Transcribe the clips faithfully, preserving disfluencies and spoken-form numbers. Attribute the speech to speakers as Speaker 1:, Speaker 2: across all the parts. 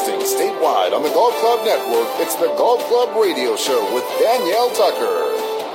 Speaker 1: Broadcasting statewide on the Golf Club Network, it's the Golf Club Radio Show with Danielle Tucker.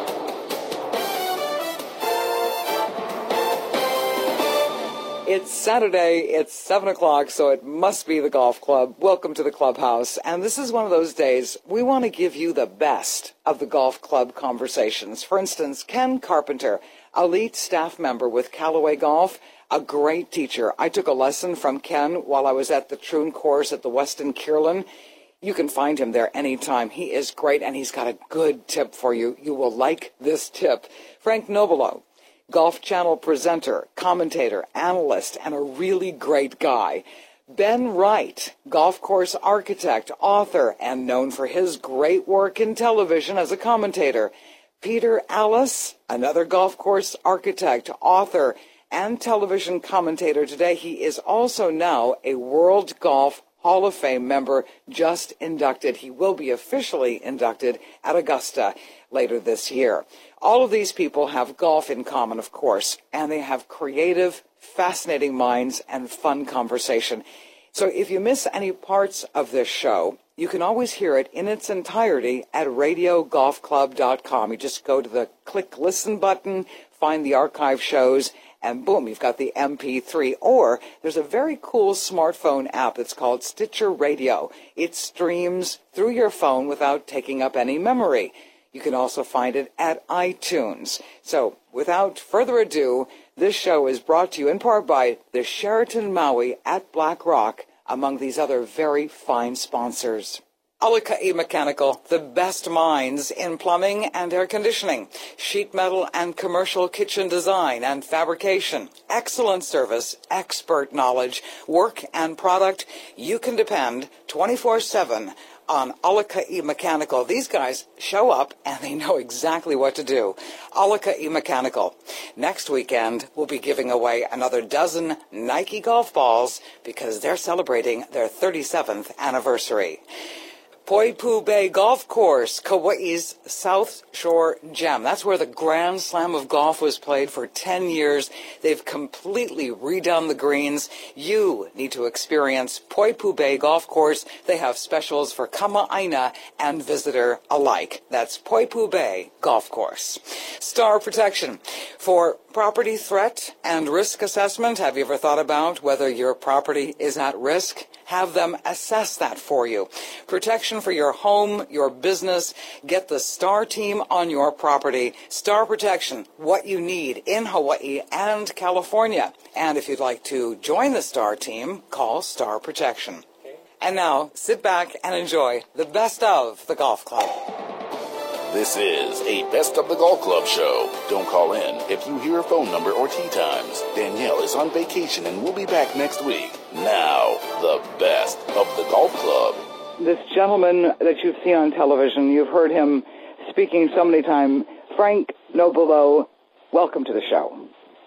Speaker 2: It's Saturday, it's seven o'clock, so it must be the Golf Club. Welcome to the clubhouse. And this is one of those days we want to give you the best of the Golf Club conversations. For instance, Ken Carpenter, elite staff member with Callaway Golf, a great teacher. I took a lesson from Ken while I was at the Troon course at the Westin Kierland. You can find him there anytime. He is great, and he's got a good tip for you. You will like this tip. Frank Nobilo, Golf Channel presenter, commentator, analyst, and a really great guy. Ben Wright, golf course architect, author, and known for his great work in television as a commentator. Peter Allis, another golf course architect, author, and television commentator. Today, he is also now a World Golf Hall of Fame member, just inducted. He will be officially inducted at Augusta later this year. All of these people have golf in common, of course, and they have creative, fascinating minds and fun conversation. So if you miss any parts of this show, you can always hear it in its entirety at radio golf club dot com. You just go to the click listen button, find the archive shows, and boom, you've got the M P three. Or there's a very cool smartphone app that's called Stitcher Radio. It streams through your phone without taking up any memory. You can also find it at iTunes. So without further ado, this show is brought to you in part by the Sheraton Maui at Black Rock, among these other very fine sponsors. Alakai Mechanical, the best minds in plumbing and air conditioning, sheet metal and commercial kitchen design and fabrication, excellent service, expert knowledge, work and product. You can depend twenty-four seven on Alakai Mechanical. These guys show up and they know exactly what to do. Alakai Mechanical. Next weekend, we'll be giving away another dozen Nike golf balls because they're celebrating their thirty-seventh anniversary. Poipu Bay Golf Course, Kauai's South Shore Gem. That's where the Grand Slam of Golf was played for ten years. They've completely redone the greens. You need to experience Poipu Bay Golf Course. They have specials for Kama'aina and visitor alike. That's Poipu Bay Golf Course. Star Protection. For property threat and risk assessment, have you ever thought about whether your property is at risk? Have them assess that for you. Protection for your home, your business. Get the Star team on your property. Star Protection, what you need in Hawaii and California. And if you'd like to join the Star team, call Star Protection. And now, sit back and enjoy the best of the Golf Club.
Speaker 1: This is a Best of the Golf Club show. Don't call in if you hear a phone number or tee times. Danielle is on vacation and we'll be back next week. Now, the best of the Golf Club.
Speaker 2: This gentleman that you've seen on television, you've heard him speaking so many times, Frank Nobilo, welcome to the show.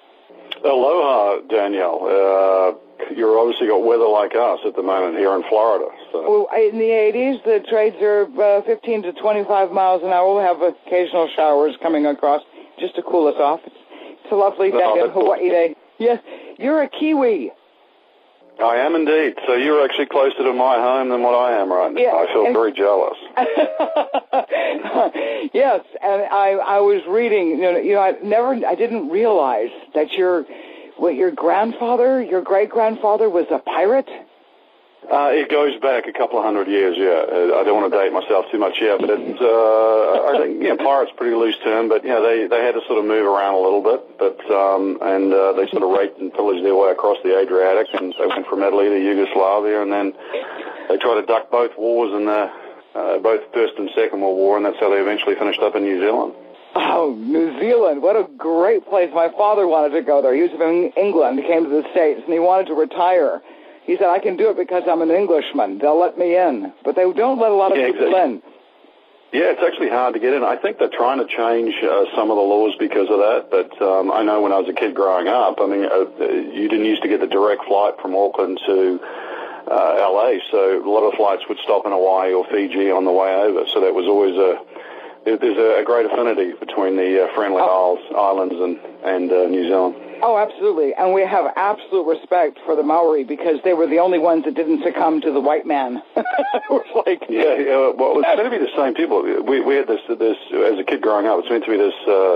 Speaker 3: Aloha, Danielle. Uh, you're obviously got weather like us at the moment here in Florida. So.
Speaker 2: Well, in the eighties, the trades are uh, fifteen to twenty-five miles an hour. We'll have occasional showers coming across just to cool us off. It's, it's a lovely day
Speaker 3: no,
Speaker 2: in Hawaii day. Yes, you're a Kiwi.
Speaker 3: I am indeed. So you're actually closer to my home than what I am right now.
Speaker 2: Yeah,
Speaker 3: I feel
Speaker 2: and,
Speaker 3: very jealous.
Speaker 2: Yes, and I I was reading. You know, you know, I never, I didn't realize that your, what, your grandfather, your great grandfather was a pirate.
Speaker 3: Uh, it goes back a couple of hundred years, yeah. Uh, I don't want to date myself too much yet, but it, uh, I think, you know, pirate's a pretty loose term, but, you know, they, they had to sort of move around a little bit, but, um, and, uh, they sort of raped and pillaged their way across the Adriatic, and they went from Italy to Yugoslavia, and then they tried to duck both wars, and, uh, uh, both First and Second World War, and that's how they eventually finished up in New Zealand.
Speaker 2: Oh, New Zealand, what a great place. My father wanted to go there. He was from England, he came to the States, and he wanted to retire. He said, I can do it because I'm an Englishman. They'll let me in. But they don't let a lot of
Speaker 3: yeah,
Speaker 2: people
Speaker 3: exactly.
Speaker 2: in.
Speaker 3: Yeah, it's actually hard to get in. I think they're trying to change uh, some of the laws because of that. But um, I know when I was a kid growing up, I mean, uh, you didn't used to get the direct flight from Auckland to uh, L A, so a lot of flights would stop in Hawaii or Fiji on the way over. So that was always a there's a, a great affinity between the uh, Friendly
Speaker 2: oh.
Speaker 3: Isles, Islands and, and uh, New Zealand.
Speaker 2: Oh, absolutely. And we have absolute respect for the Maori because they were the only ones that didn't succumb to the white man. It was like...
Speaker 3: Yeah, yeah, well, it's meant to be the same people. We, we had this, this, as a kid growing up, it's meant to be this uh,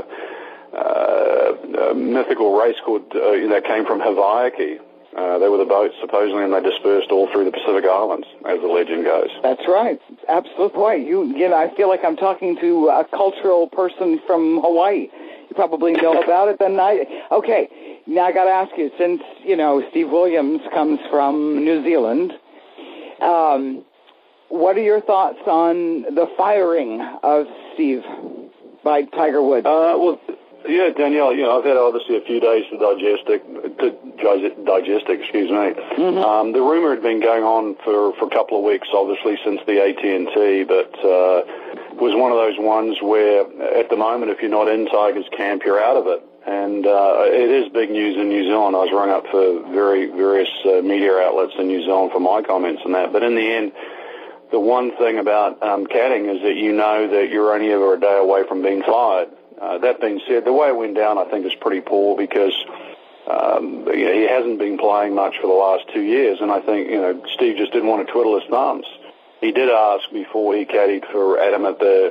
Speaker 3: uh, uh, mythical race called, uh, that came from Hawaii. Uh, they were the boats, supposedly, and they dispersed all through the Pacific Islands, as the legend goes.
Speaker 2: That's right. Absolute point. You, you know, I feel like I'm talking to a cultural person from Hawaii. You probably know about it. Then I, okay, now I got to ask you, since, you know, Steve Williams comes from New Zealand, um, what are your thoughts on the firing of Steve by Tiger Woods?
Speaker 3: Uh, well... Yeah, Danielle, you know, I've had obviously a few days to digest it, to digest it, excuse me.
Speaker 2: Mm-hmm.
Speaker 3: Um, the rumor had been going on for, for a couple of weeks, obviously, since the A T and T, but uh, was one of those ones where, at the moment, if you're not in Tiger's camp, you're out of it. And uh, it is big news in New Zealand. I was rung up for very various uh, media outlets in New Zealand for my comments on that. But in the end, the one thing about um, caddying is that you know that you're only ever a day away from being fired. Uh, that being said, the way it went down, I think, is pretty poor because um, you know, he hasn't been playing much for the last two years, and I think you know Steve just didn't want to twiddle his thumbs. He did ask before he caddied for Adam at the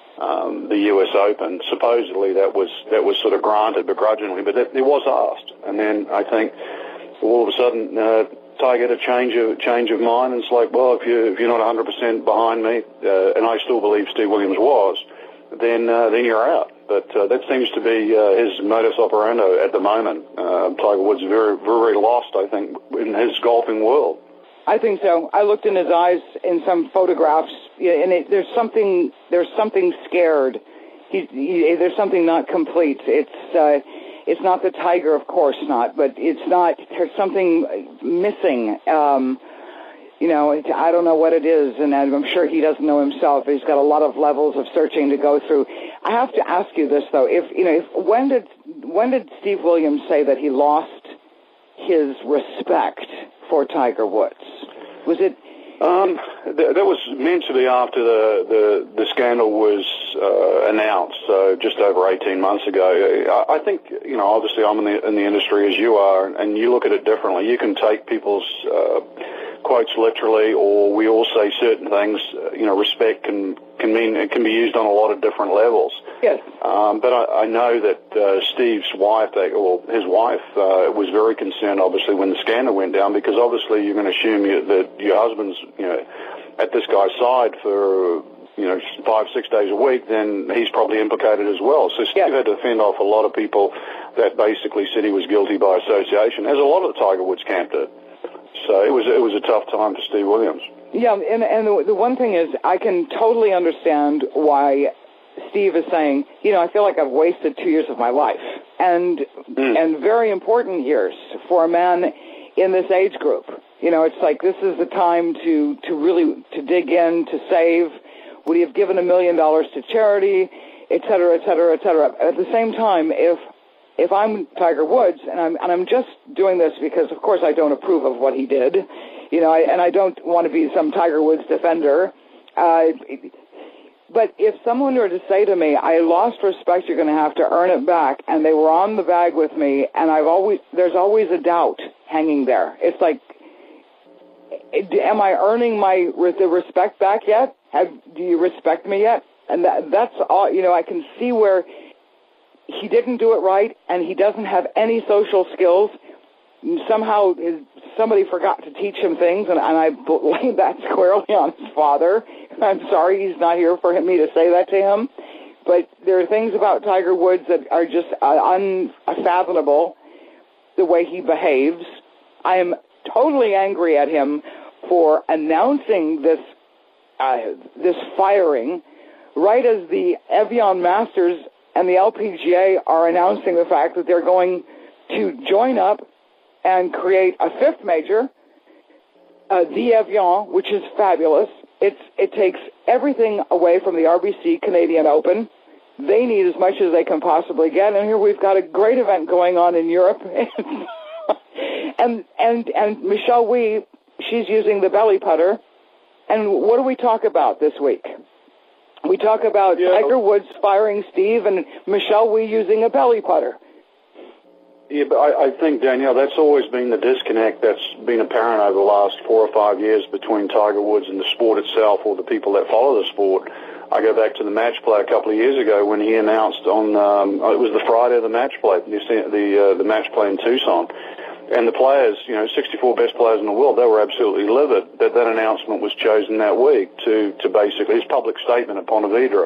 Speaker 3: um, the U S Open. Supposedly that was that was sort of granted begrudgingly, but it, it was asked. And then I think all of a sudden uh, Tiger had a change of change of mind, and it's like, well, if you if you're not one hundred percent behind me, uh, and I still believe Steve Williams was, then uh, then you're out. But uh, that seems to be uh, his modus operandi at the moment. Uh, Tiger Woods is very, very lost, I think, in his golfing world.
Speaker 2: I think so. I looked in his eyes in some photographs, and it, there's something there's something scared. He, he, there's something not complete. It's uh, it's not the Tiger, of course not, but it's not. There's something missing. Um, You know, it, I don't know what it is, and I'm sure he doesn't know himself. He's got a lot of levels of searching to go through. I have to ask you this, though. If you know, if, when did when did Steve Williams say that he lost his respect for Tiger Woods? Was it?
Speaker 3: Um, th- that was meant to be after the the, the scandal was uh, announced, so just over eighteen months ago. I, I think you know, obviously, I'm in the in the industry as you are, and you look at it differently. You can take people's uh, quotes literally, or we all say certain things. Uh, you know, respect can can mean it can be used on a lot of different levels.
Speaker 2: Yes.
Speaker 3: Um, but I, I know that uh, Steve's wife, or his wife, uh, was very concerned, obviously, when the scandal went down, because obviously you're going to assume you, that your husband's, you know, at this guy's side for, you know, five, six days a week, then he's probably implicated as well. So Steve
Speaker 2: yes.
Speaker 3: had to fend off a lot of people that basically said he was guilty by association, as a lot of the Tiger Woods camp did. So it was it was a tough time for Steve Williams.
Speaker 2: Yeah, and and the, the one thing is, I can totally understand why Steve is saying, you know, I feel like I've wasted two years of my life, and mm. and very important years for a man in this age group. You know, it's like this is the time to to really to dig in, to save. Would he have given a million dollars to charity, et cetera, et cetera, et cetera? At the same time, if if I'm Tiger Woods, and I'm and I'm just doing this because, of course, I don't approve of what he did, you know, I, and I don't want to be some Tiger Woods defender. Uh, but if someone were to say to me, "I lost respect, you're going to have to earn it back," and they were on the bag with me, and I've always there's always a doubt hanging there. It's like, am I earning my the respect back yet? Have do you respect me yet? And that, that's all. You know, I can see where he didn't do it right, and he doesn't have any social skills. Somehow his, somebody forgot to teach him things, and, and I blame that squarely on his father. I'm sorry he's not here for me to say that to him, but there are things about Tiger Woods that are just uh, unfathomable, the way he behaves. I am totally angry at him for announcing this uh, this firing right as the Evian Masters and the L P G A are announcing the fact that they're going to join up and create a fifth major, uh, the Evian, which is fabulous. It's, it takes everything away from the R B C Canadian Open. They need as much as they can possibly get, and here we've got a great event going on in Europe. and and and Michelle Wie, she's using the belly putter. And what do we talk about this week? We talk about
Speaker 3: yeah.
Speaker 2: Tiger Woods firing Steve and Michelle Wie using a belly putter.
Speaker 3: Yeah, but I, I think, Danielle, that's always been the disconnect that's been apparent over the last four or five years between Tiger Woods and the sport itself, or the people that follow the sport. I go back to the match play a couple of years ago when he announced on, um, it was the Friday of the match play, the, the, uh, the match play in Tucson. And the players, you know, sixty-four best players in the world, they were absolutely livid that that announcement was chosen that week to, to basically, his public statement at Ponte Vedra,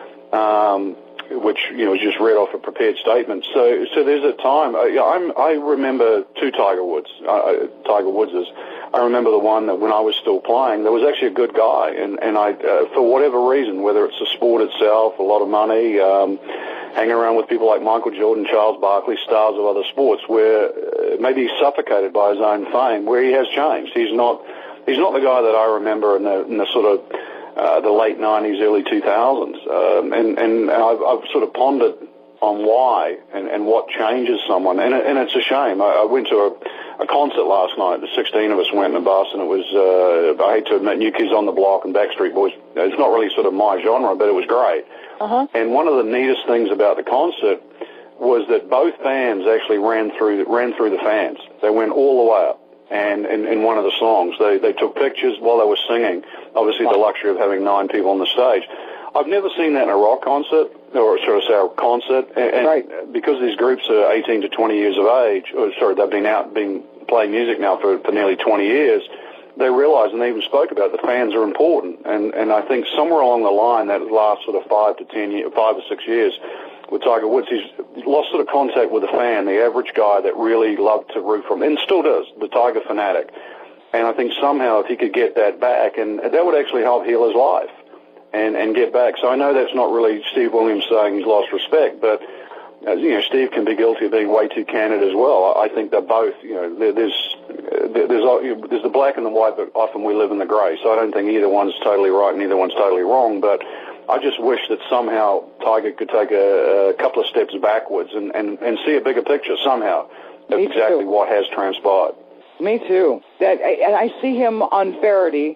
Speaker 3: um, which, you know, was just read off a prepared statement. So, so there's a time, I, I'm, I remember two Tiger Woods, uh, Tiger Woodses. I remember the one that when I was still playing, there was actually a good guy, and, and I, uh, for whatever reason, whether it's the sport itself, a lot of money, um, hanging around with people like Michael Jordan, Charles Barkley, stars of other sports, where uh, maybe he's suffocated by his own fame, where he has changed. He's not, he's not the guy that I remember in the, in the sort of uh, the late nineties, early two thousands, um, and and I've, I've sort of pondered on why and, and what changes someone, and, and it's a shame. I, I went to a, a concert last night. The sixteen of us went in a bus, and it was, uh, I hate to admit, New Kids on the Block and Backstreet Boys. It's not really sort of my genre, but it was great.
Speaker 2: Uh-huh.
Speaker 3: And one of the neatest things about the concert was that both bands actually ran through ran through the fans. They went all the way up, and in, in one of the songs, they they took pictures while they were singing. Obviously, the luxury of having nine people on the stage. I've never seen that in a rock concert, or sort of say a concert, and, and
Speaker 2: right.
Speaker 3: because these groups are eighteen to twenty years of age, or sorry, they've been out, been playing music now for, for nearly twenty years, they realize, and they even spoke about, the fans are important, and, and I think somewhere along the line, that last sort of five to ten years, five or six years, with Tiger Woods, he's lost sort of contact with the fan, the average guy that really loved to root for him, and still does, the Tiger fanatic. And I think somehow if he could get that back, and that would actually help heal his life. And, and get back. So I know that's not really Steve Williams saying he's lost respect, but as you know, Steve can be guilty of being way too candid as well. I think they're both, you know, there, there's there's there's the black and the white, but often we live in the grey. So I don't think either one's totally right and either one's totally wrong. But I just wish that somehow Tiger could take a, a couple of steps backwards and, and, and see a bigger picture somehow of exactly what has transpired.
Speaker 2: Me too. That and I see him on Faraday.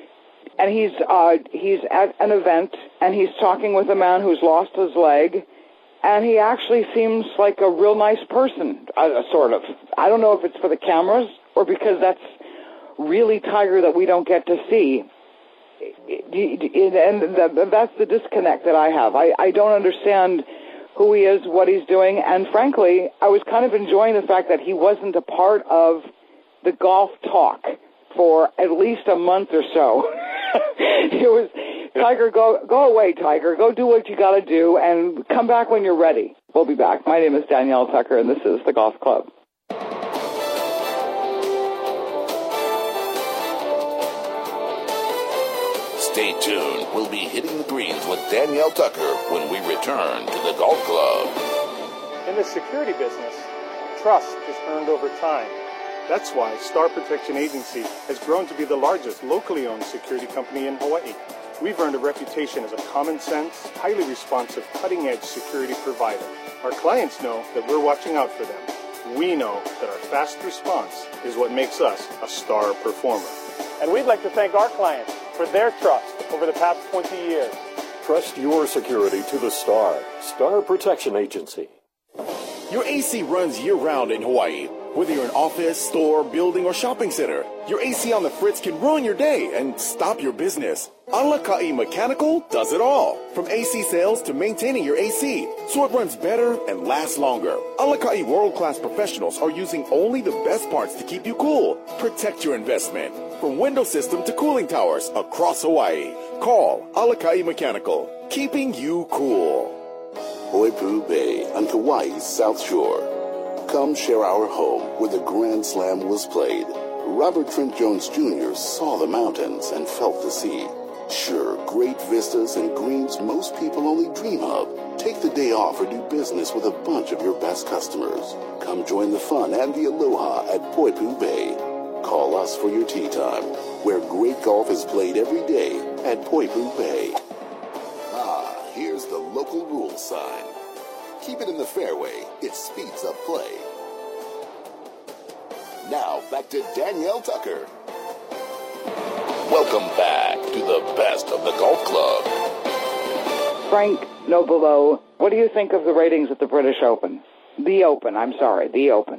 Speaker 2: And he's uh, he's at an event, and he's talking with a man who's lost his leg, and he actually seems like a real nice person, uh, sort of. I don't know if it's for the cameras or because that's really Tiger that we don't get to see. And that's the disconnect that I have. I, I don't understand who he is, what he's doing, and frankly, I was kind of enjoying the fact that he wasn't a part of the golf talk for at least a month or so. It was, Tiger, go go away, Tiger. Go do what you got to do, and come back when you're ready. We'll be back. My name is Danielle Tucker, and this is The Golf Club.
Speaker 1: Stay tuned. We'll be hitting the greens with Danielle Tucker when we return to The Golf Club.
Speaker 4: In the security business, trust is earned over time. That's why Star Protection Agency has grown to be the largest locally owned security company in Hawaii. We've earned a reputation as a common sense, highly responsive, cutting-edge security provider. Our clients know that we're watching out for them. We know that our fast response is what makes us a star performer. And we'd like to thank our clients for their trust over the past twenty years.
Speaker 5: Trust your security to the Star. Star Protection Agency.
Speaker 6: Your A C runs year-round in Hawaii. Whether you're an office, store, building, or shopping center, your A C on the fritz can ruin your day and stop your business. Alakai Mechanical does it all. From A C sales to maintaining your A C, so it runs better and lasts longer. Alakai world-class professionals are using only the best parts to keep you cool. Protect your investment. From window system to cooling towers across Hawaii. Call Alakai Mechanical, keeping you cool.
Speaker 1: Poipu Bay on Kauai's South Shore. Come share our home where the Grand Slam was played. Robert Trent Jones Junior saw the mountains and felt the sea. Sure, great vistas and greens most people only dream of. Take the day off or do business with a bunch of your best customers. Come join the fun and the aloha at Poipu Bay. Call us for your tee time, where great golf is played every day at Poipu Bay. Ah, here's the local rules sign. Keep it in the fairway. It speeds up play. Now, back to Danielle Tucker. Welcome back to the best of the golf club.
Speaker 2: Frank Nobilo, what do you think of the ratings at the British Open? The Open, I'm sorry, the Open.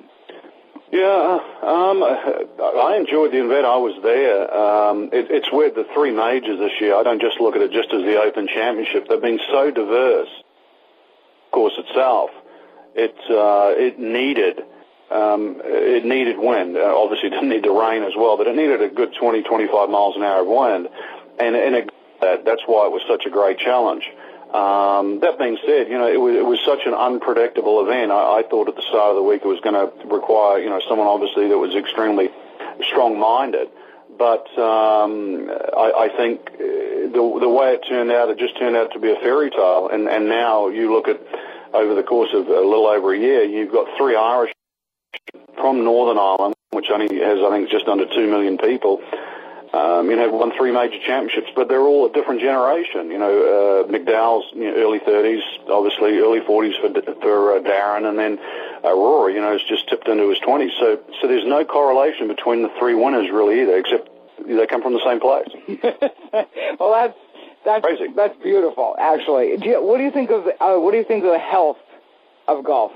Speaker 3: Yeah, um, I enjoyed the event. I was there. Um, it, it's weird, the three majors this year, I don't just look at it just as the Open Championship. They've been so diverse. Of course, itself, it, uh, it needed... Um, it needed wind. Uh, obviously, it didn't need the rain as well, but it needed a good twenty, twenty-five miles an hour of wind, and, and it, that, that's why it was such a great challenge. Um, that being said, you know, it was, it was such an unpredictable event. I, I thought at the start of the week it was going to require, you know, someone obviously that was extremely strong-minded. But um, I, I think the, the way it turned out, it just turned out to be a fairy tale. And, and now you look at, over the course of a little over a year, you've got three Irish from Northern Ireland, which only has, I think, just under two million people, um, you know, won three major championships, but they're all a different generation. You know, uh, McDowell's you know, early thirties, obviously early forties for for uh, Darren, and then uh, Rory, you know, has just tipped into his twenties. So, so there's no correlation between the three winners really either, except they come from the same place.
Speaker 2: Well, that's that's
Speaker 3: crazy.
Speaker 2: That's beautiful, actually. Do you, what do you think of the, uh, what do you think of the health of golf?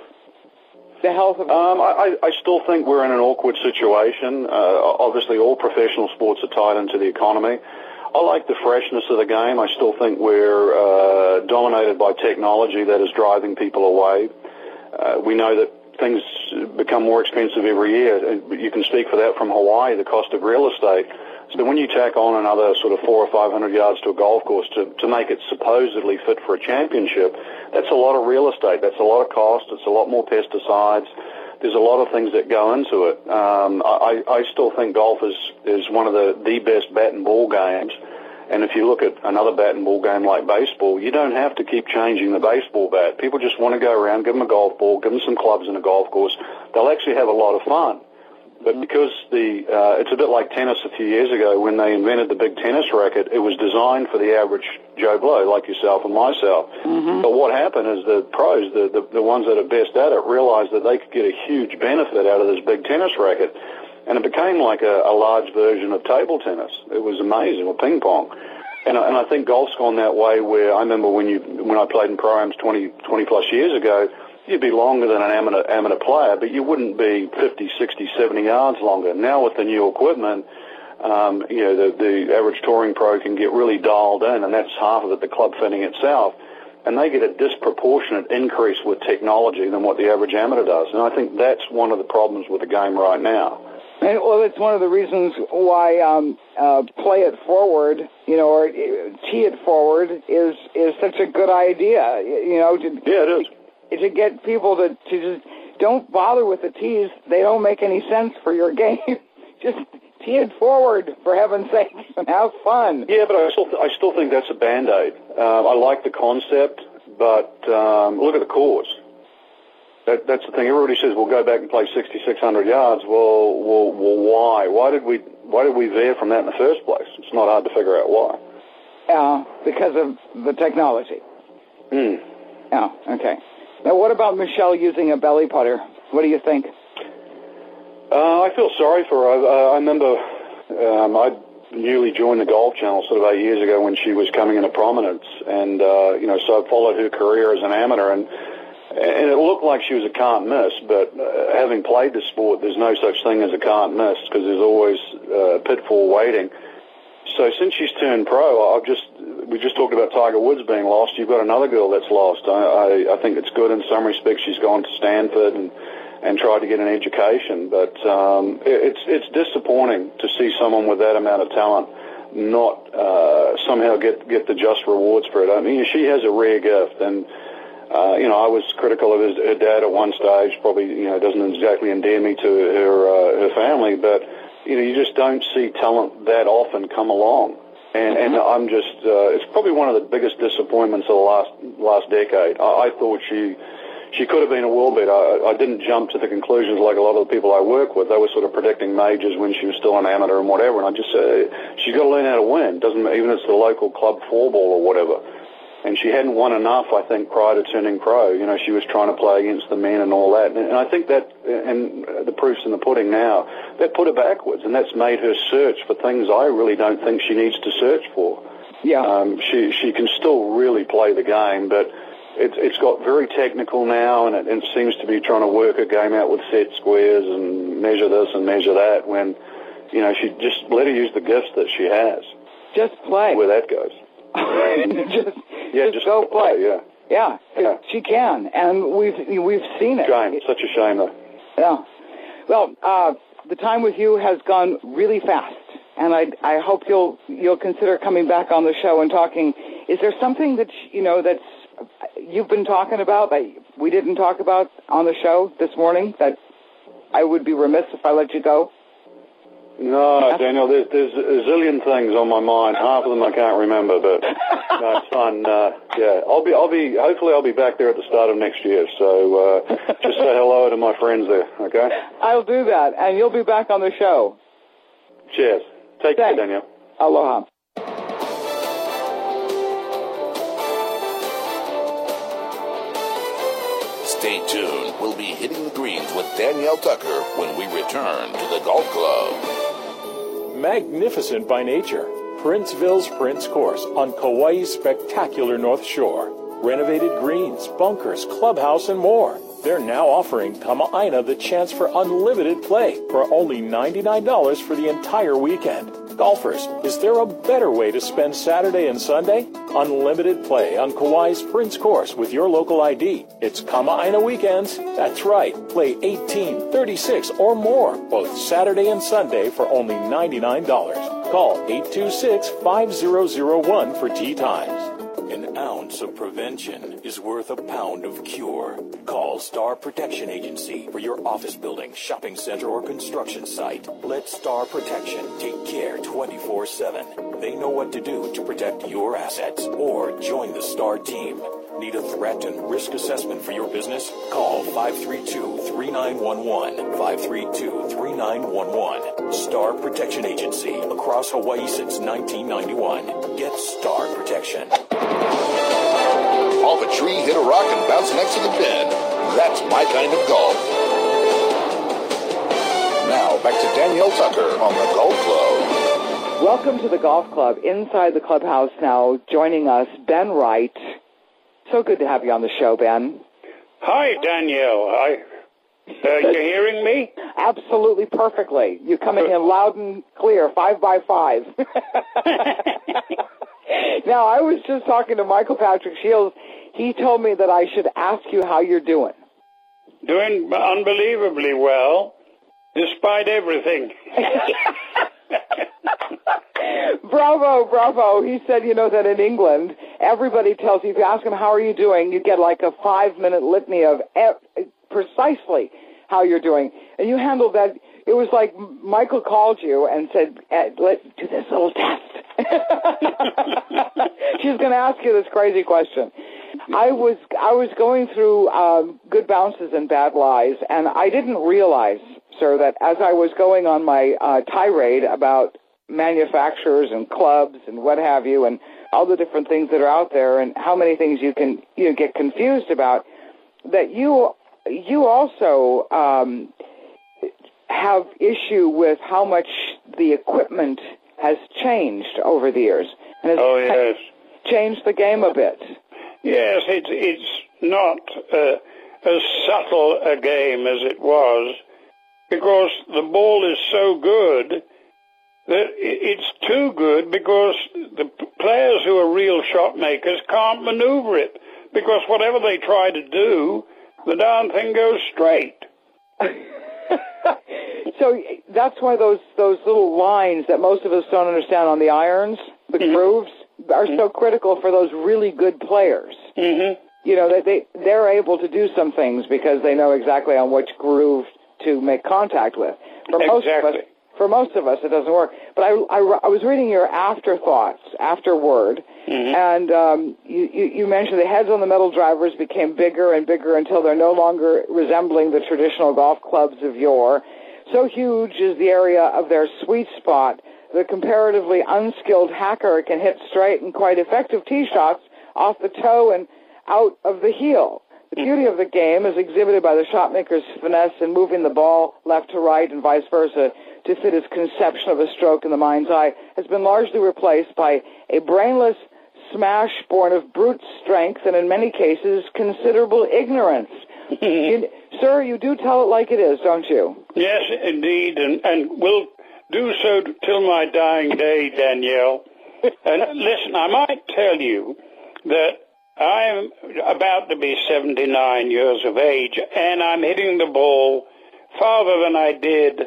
Speaker 2: The health of
Speaker 3: um, I, I still think we're in an awkward situation. Uh, obviously, all professional sports are tied into the economy. I like the freshness of the game. I still think we're uh, dominated by technology that is driving people away. Uh, we know that things become more expensive every year. You can speak for that from Hawaii, the cost of real estate. So when you tack on another sort of four or five hundred yards to a golf course to, to make it supposedly fit for a championship, that's a lot of real estate. That's a lot of cost. It's a lot more pesticides. There's a lot of things that go into it. Um, I, I still think golf is, is one of the, the best bat and ball games. And if you look at another bat and ball game like baseball, you don't have to keep changing the baseball bat. People just want to go around, give them a golf ball, give them some clubs and a golf course. They'll actually have a lot of fun. But because the uh, it's a bit like tennis a few years ago when they invented the big tennis racket, it was designed for the average Joe Blow like yourself and myself. Mm-hmm. But what happened is the pros, the, the, the ones that are best at it, realized that they could get a huge benefit out of this big tennis racket. And it became like a, a large version of table tennis. It was amazing, or ping pong. And, and I think golf's gone that way where I remember when you when I played in pro-ams twenty, twenty plus years ago, you'd be longer than an amateur, amateur player, but you wouldn't be fifty, sixty, seventy yards longer. Now with the new equipment, um, you know, the, the average touring pro can get really dialed in, and that's half of it, the club fitting itself. And they get a disproportionate increase with technology than what the average amateur does. And I think that's one of the problems with the game right now.
Speaker 2: And, well, it's one of the reasons why um, uh, play it forward, you know, or tee it forward is is such a good idea. You know, to,
Speaker 3: yeah, it is.
Speaker 2: To get people to, to just don't bother with the tees. They don't make any sense for your game. Just tee it forward, for heaven's sake, and have fun.
Speaker 3: Yeah, but I still, th- I still think that's a Band-Aid. Uh, I like the concept, but um, look at the course. That, that's the thing. Everybody says we'll go back and play sixty-six hundred yards. Well, well, well, why? Why did we? Why did we veer from that in the first place? It's not hard to figure out why.
Speaker 2: Yeah, uh, because of the technology.
Speaker 3: Hmm.
Speaker 2: Yeah. Okay. Now, what about Michelle using a belly putter? What do you think?
Speaker 3: Uh, I feel sorry for her. I, I remember um, I newly joined the Golf Channel sort of eight years ago when she was coming into prominence, and uh, you know, so I followed her career as an amateur, and and it looked like she was a can't miss. But uh, having played the sport, there's no such thing as a can't miss because there's always uh, a pitfall waiting. So since she's turned pro, I've just we just talked about Tiger Woods being lost. You've got another girl that's lost. I, I, I think it's good in some respects. She's gone to Stanford and, and tried to get an education, but um, it, it's it's disappointing to see someone with that amount of talent not uh, somehow get get the just rewards for it. I mean, she has a rare gift, and uh, you know, I was critical of his, her dad at one stage. Probably, you know, doesn't exactly endear me to her uh, her family, but you know, you just don't see talent that often come along. And, and I'm just, uh, it's probably one of the biggest disappointments of the last last decade. I, I thought she she could have been a world beater. I, I didn't jump to the conclusions like a lot of the people I work with. They were sort of predicting majors when she was still an amateur and whatever. And I just said, she's got to learn how to win. Doesn't even if it's the local club four ball or whatever. And she hadn't won enough, I think, prior to turning pro. You know, she was trying to play against the men and all that. And, and I think that, and the proof's in the pudding now, that put her backwards. And that's made her search for things I really don't think she needs to search for.
Speaker 2: Yeah.
Speaker 3: Um, she she can still really play the game, but it's it's got very technical now, and it, it seems to be trying to work a game out with set squares and measure this and measure that. When you know, she just let her use the gifts that she has.
Speaker 2: Just play.
Speaker 3: Where that goes.
Speaker 2: just,
Speaker 3: yeah,
Speaker 2: just,
Speaker 3: just
Speaker 2: go play.
Speaker 3: play. Yeah.
Speaker 2: Yeah,
Speaker 3: yeah,
Speaker 2: she can, and we've we've seen it.
Speaker 3: Shame, such a shame, though.
Speaker 2: Yeah. Well, uh, the time with you has gone really fast, and I I hope you'll you'll consider coming back on the show and talking. Is there something that you know that's you've been talking about that we didn't talk about on the show this morning that I would be remiss if I let you go?
Speaker 3: No, Daniel, there's, there's a zillion things on my mind. Half of them I can't remember, but no, it's fun. Uh, yeah, I'll be, I'll be, hopefully I'll be back there at the start of next year. So uh, just say hello to my friends there, okay?
Speaker 2: I'll do that, and you'll be back on the show.
Speaker 3: Cheers. Take
Speaker 2: Thanks.
Speaker 3: care, Daniel.
Speaker 2: Aloha.
Speaker 1: Stay tuned. We'll be hitting the greens with Danielle Tucker when we return to the Golf Club.
Speaker 5: Magnificent by nature, Princeville's Prince Course on Kauai's spectacular North Shore. Renovated greens, bunkers, clubhouse, and more. They're now offering Kama'aina the chance for unlimited play for only ninety-nine dollars for the entire weekend. Golfers, is there a better way to spend Saturday and Sunday? Unlimited play on Kauai's Prince Course with your local I D. It's Kama'aina weekends. That's right. Play eighteen, thirty-six, or more both Saturday and Sunday for only ninety-nine dollars. Call eight two six, five zero zero one for tee times. An ounce of prevention is worth a pound of cure. Call Star Protection Agency for your office building, shopping center, or construction site. Let Star Protection take care twenty-four seven. They know what to do to protect your assets. Or join the Star team. Need a threat and risk assessment for your business? Call five three two, three nine one one, five three two, three nine one one. Star Protection Agency, across Hawaii since nineteen ninety-one. Get Star Protection.
Speaker 1: Off a tree, hit a rock, and bounce next to the pin. That's my kind of golf. Now, back to Danielle Tucker on the Golf Club.
Speaker 2: Welcome to the Golf Club. Inside the clubhouse now, joining us, Ben Wright. So good to have you on the show, Ben.
Speaker 7: Hi, Danielle. I, uh, you hearing me?
Speaker 2: Absolutely perfectly. You're coming in loud and clear, five by five. Now, I was just talking to Michael Patrick Shields. He told me that I should ask you how you're doing.
Speaker 7: Doing unbelievably well, despite everything.
Speaker 2: Bravo, bravo. He said, you know, that in England, everybody tells you, if you ask them, how are you doing, you get like a five-minute litany of e- precisely how you're doing. And you handled that. It was like Michael called you and said, let's do this little test. She's going to ask you this crazy question. I was I was going through um, good bounces and bad lies, and I didn't realize, sir, that as I was going on my uh, tirade about manufacturers and clubs and what have you, and all the different things that are out there, and how many things you can you know, get confused about, that you you also um, have issue with how much the equipment has changed over the years. And has
Speaker 7: oh, yes.
Speaker 2: changed the game a bit.
Speaker 7: Yes, it's, it's not uh, as subtle a game as it was, because the ball is so good that it's too good because the players who are real shot makers can't maneuver it, because whatever they try to do, the darn thing goes straight.
Speaker 2: So that's why those those little lines that most of us don't understand on the irons, the mm-hmm. grooves, are mm-hmm. so critical for those really good players.
Speaker 7: Mm-hmm.
Speaker 2: You know, they, they, they're able to do some things because they know exactly on which groove to make contact with. For most
Speaker 7: exactly.
Speaker 2: of us, for most of us, it doesn't work. But I, I, I was reading your afterthoughts, afterword, mm-hmm. and um, you, you, you mentioned the heads on the metal drivers became bigger and bigger until they're no longer resembling the traditional golf clubs of yore. So huge is the area of their sweet spot, the comparatively unskilled hacker can hit straight and quite effective tee shots off the toe and out of the heel. The beauty of the game is exhibited by the shot maker's finesse in moving the ball left to right and vice versa to fit his conception of a stroke in the mind's eye has been largely replaced by a brainless smash born of brute strength and, in many cases, considerable ignorance. you, sir, you do tell it like it is, don't you?
Speaker 7: Yes, indeed, and, and will do so till my dying day, Danielle. And listen, I might tell you that I'm about to be seventy-nine years of age, and I'm hitting the ball farther than I did,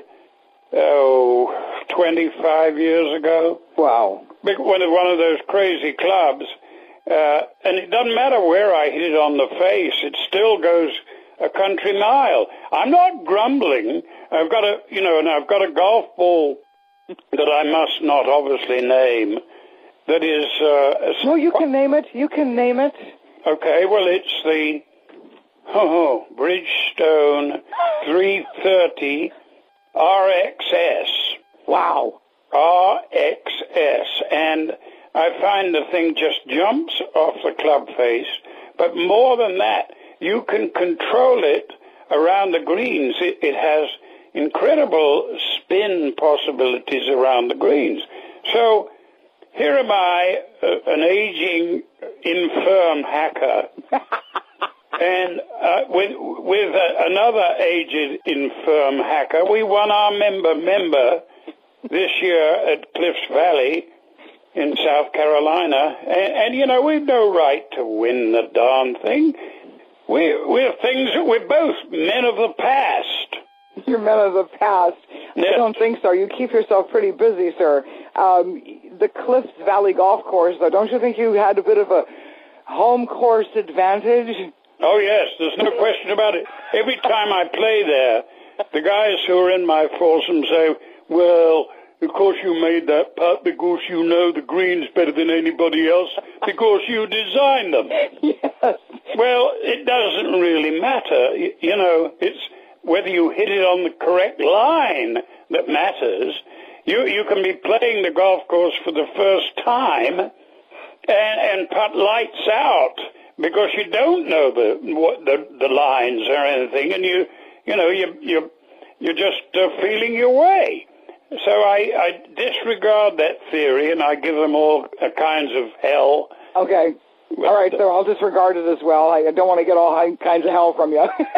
Speaker 7: oh, twenty-five years ago.
Speaker 2: Wow.
Speaker 7: One of one of those crazy clubs. Uh, and it doesn't matter where I hit it on the face, it still goes a country mile. I'm not grumbling. I've got a, you know, and I've got a golf ball that I must not obviously name. That is. Uh,
Speaker 2: no, you can name it. You can name it.
Speaker 7: Okay. Well, it's the oh, Bridgestone three thirty R X S.
Speaker 2: Wow.
Speaker 7: R X S, and I find the thing just jumps off the club face. But more than that, you can control it around the greens. It, it has incredible spin possibilities around the greens. So here am I, uh, an aging, infirm hacker, and uh, with with uh, another aged, infirm hacker, we won our member member this year at Cliffs Valley in South Carolina. And, and, you know, we've no right to win the darn thing. We, we're things, we're both men of the past.
Speaker 2: You're men of the past.
Speaker 7: Yes.
Speaker 2: I don't think so. You keep yourself pretty busy, sir. Um, the Cliffs Valley Golf Course, though, don't you think you had a bit of a home course advantage?
Speaker 7: Oh, yes, there's no question about it. Every time I play there, the guys who are in my foursome say, well, of course you made that putt because you know the greens better than anybody else because you designed them.
Speaker 2: Yes.
Speaker 7: Well, it doesn't really matter. You, you know, it's whether you hit it on the correct line that matters. You you can be playing the golf course for the first time and, and putt lights out because you don't know the what the, the lines or anything, and you you know you you you're just uh, feeling your way. So I, I disregard that theory, and I give them all uh, kinds of hell.
Speaker 2: Okay. All right, sir, I'll disregard it as well. I don't want to get all kinds of hell from you.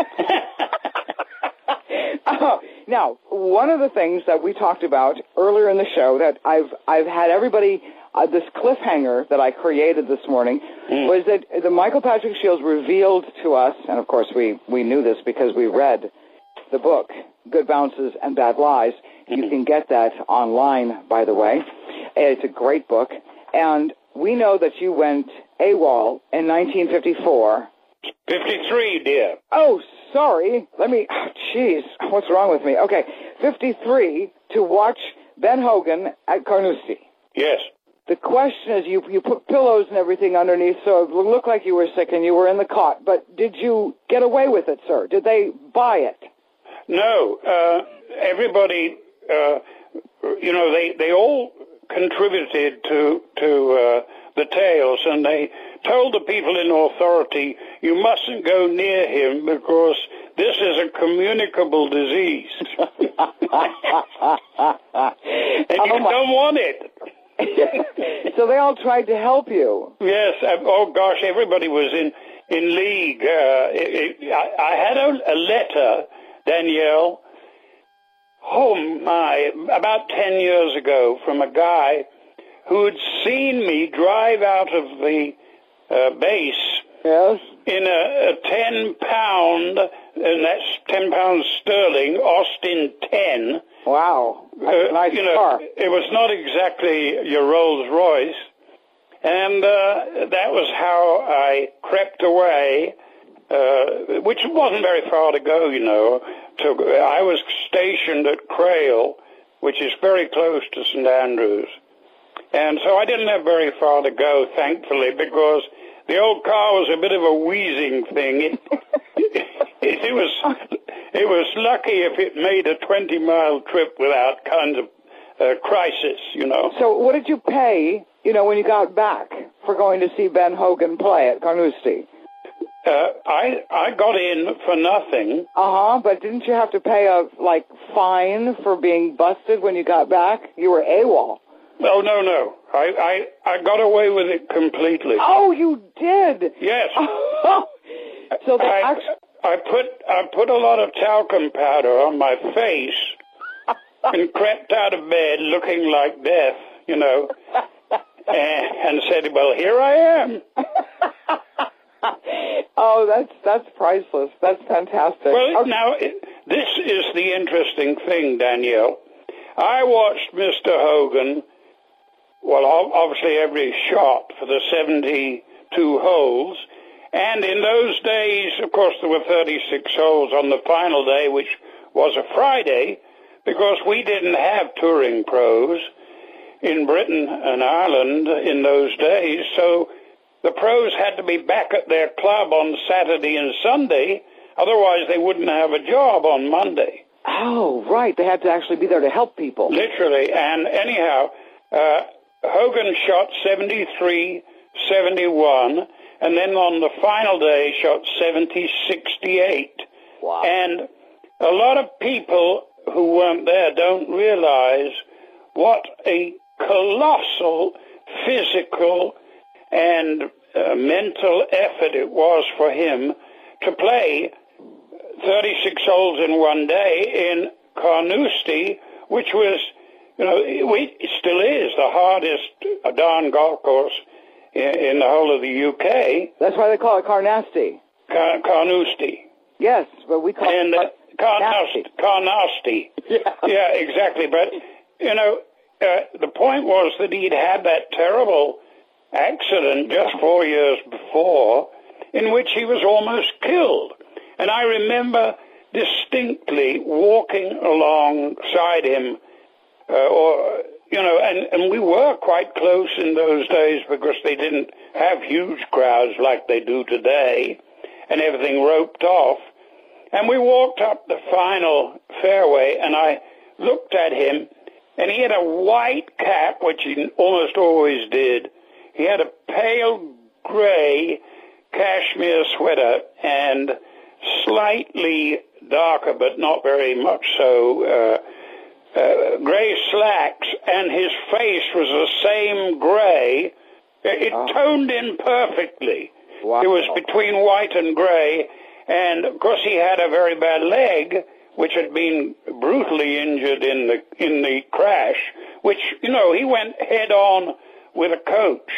Speaker 2: uh, now, one of the things that we talked about earlier in the show that I've I've had everybody, uh, this cliffhanger that I created this morning, mm. was that the Michael Patrick Shields revealed to us, and of course we, we knew this because we read the book, Good Bounces and Bad Lies. You can get that online, by the way. It's a great book. And we know that you went AWOL in nineteen fifty-four.
Speaker 7: fifty-three, dear.
Speaker 2: Oh, sorry. Let me, jeez, oh, what's wrong with me? Okay, fifty-three to watch Ben Hogan at Carnoustie.
Speaker 7: Yes.
Speaker 2: The question is, you you put pillows and everything underneath, so it looked like you were sick and you were in the cot. But did you get away with it, sir? Did they buy it?
Speaker 7: No, uh, everybody, uh, you know, they, they all contributed to to uh, the tales, and they told the people in authority, you mustn't go near him because this is a communicable disease. And you
Speaker 2: oh
Speaker 7: don't want it.
Speaker 2: So they all tried to help you.
Speaker 7: Yes. Oh, gosh, everybody was in, in league. Uh, it, it, I, I had a, a letter, Danielle, oh my, about ten years ago from a guy who had seen me drive out of the uh, base
Speaker 2: yes.
Speaker 7: in a, a ten pound, and that's ten pounds sterling, Austin ten.
Speaker 2: Wow, that's
Speaker 7: uh,
Speaker 2: a nice
Speaker 7: you know,
Speaker 2: car.
Speaker 7: It was not exactly your Rolls Royce, and uh, that was how I crept away. Uh, which wasn't very far to go, you know. To, I was stationed at Crail, which is very close to Saint Andrews. And so I didn't have very far to go, thankfully, because the old car was a bit of a wheezing thing. It, it, it was it was lucky if it made a twenty-mile trip without kind of uh, crisis, you know.
Speaker 2: So what did you pay, you know, when you got back for going to see Ben Hogan play at Carnoustie?
Speaker 7: uh, I I got in for nothing.
Speaker 2: Uh-huh, but didn't you have to pay a, like, fine for being busted when you got back? You were AWOL.
Speaker 7: Oh, no, no. I, I, I got away with it completely.
Speaker 2: Oh, you did?
Speaker 7: Yes.
Speaker 2: So they
Speaker 7: I,
Speaker 2: actually...
Speaker 7: I put I put a lot of talcum powder on my face and crept out of bed looking like death, you know, and, and said, well, here I am.
Speaker 2: Oh, that's that's priceless. That's fantastic.
Speaker 7: Well,
Speaker 2: okay.
Speaker 7: now, this is the interesting thing, Danielle. I watched Mister Hogan, well, obviously every shot for the seventy-two holes, and in those days, of course, there were thirty-six holes on the final day, which was a Friday, because we didn't have touring pros in Britain and Ireland in those days, so the pros had to be back at their club on Saturday and Sunday, otherwise they wouldn't have a job on Monday.
Speaker 2: Oh, right. They had to actually be there to help people.
Speaker 7: Literally. And anyhow, uh, Hogan shot seventy-three seventy-one, and then on the final day shot seventy sixty-eight.
Speaker 2: Wow.
Speaker 7: And a lot of people who weren't there don't realize what a colossal physical and uh, mental effort it was for him to play thirty-six holes in one day in Carnoustie, which was, you know, it still is the hardest darn golf course in, in the whole of the U K.
Speaker 2: That's why they call it Carnoustie.
Speaker 7: Car- Carnoustie.
Speaker 2: Yes, but we call
Speaker 7: and,
Speaker 2: it
Speaker 7: uh, Carnoustie. Carnoustie.
Speaker 2: Yeah.
Speaker 7: Yeah, exactly. But, you know, uh, the point was that he'd had that terrible accident just four years before in which he was almost killed. And I remember distinctly walking alongside him, uh, or, you know, and, and we were quite close in those days because they didn't have huge crowds like they do today, and everything roped off. And we walked up the final fairway, and I looked at him, and he had a white cap, which he almost always did. He had a pale gray cashmere sweater and slightly darker, but not very much so, uh, uh, gray slacks, and his face was the same gray. It oh. toned in perfectly.
Speaker 2: Wow.
Speaker 7: It was between white and gray, and of course he had a very bad leg, which had been brutally injured in the in the crash, which, you know, he went head on with a coach,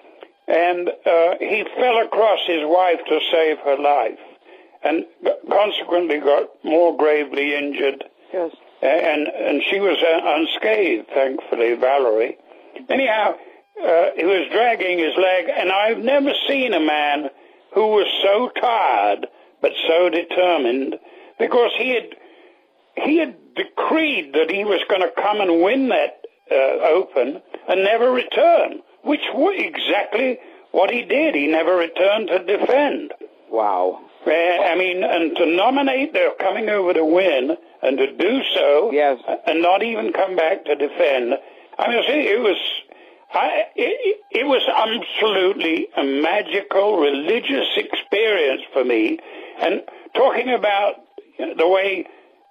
Speaker 7: and uh, he fell across his wife to save her life, and consequently got more gravely injured.
Speaker 2: Yes.
Speaker 7: And and she was uh, unscathed, thankfully, Valerie. Anyhow, uh, he was dragging his leg, and I've never seen a man who was so tired but so determined, because he had he had decreed that he was going to come and win that uh, Open and never return, which was exactly what he did. He never returned to defend.
Speaker 2: Wow.
Speaker 7: Uh, I mean, and to nominate, they're coming over to win, and to do so,
Speaker 2: yes,
Speaker 7: and not even come back to defend. I mean, see, it was, I, it, it was absolutely a magical religious experience for me. And talking about the way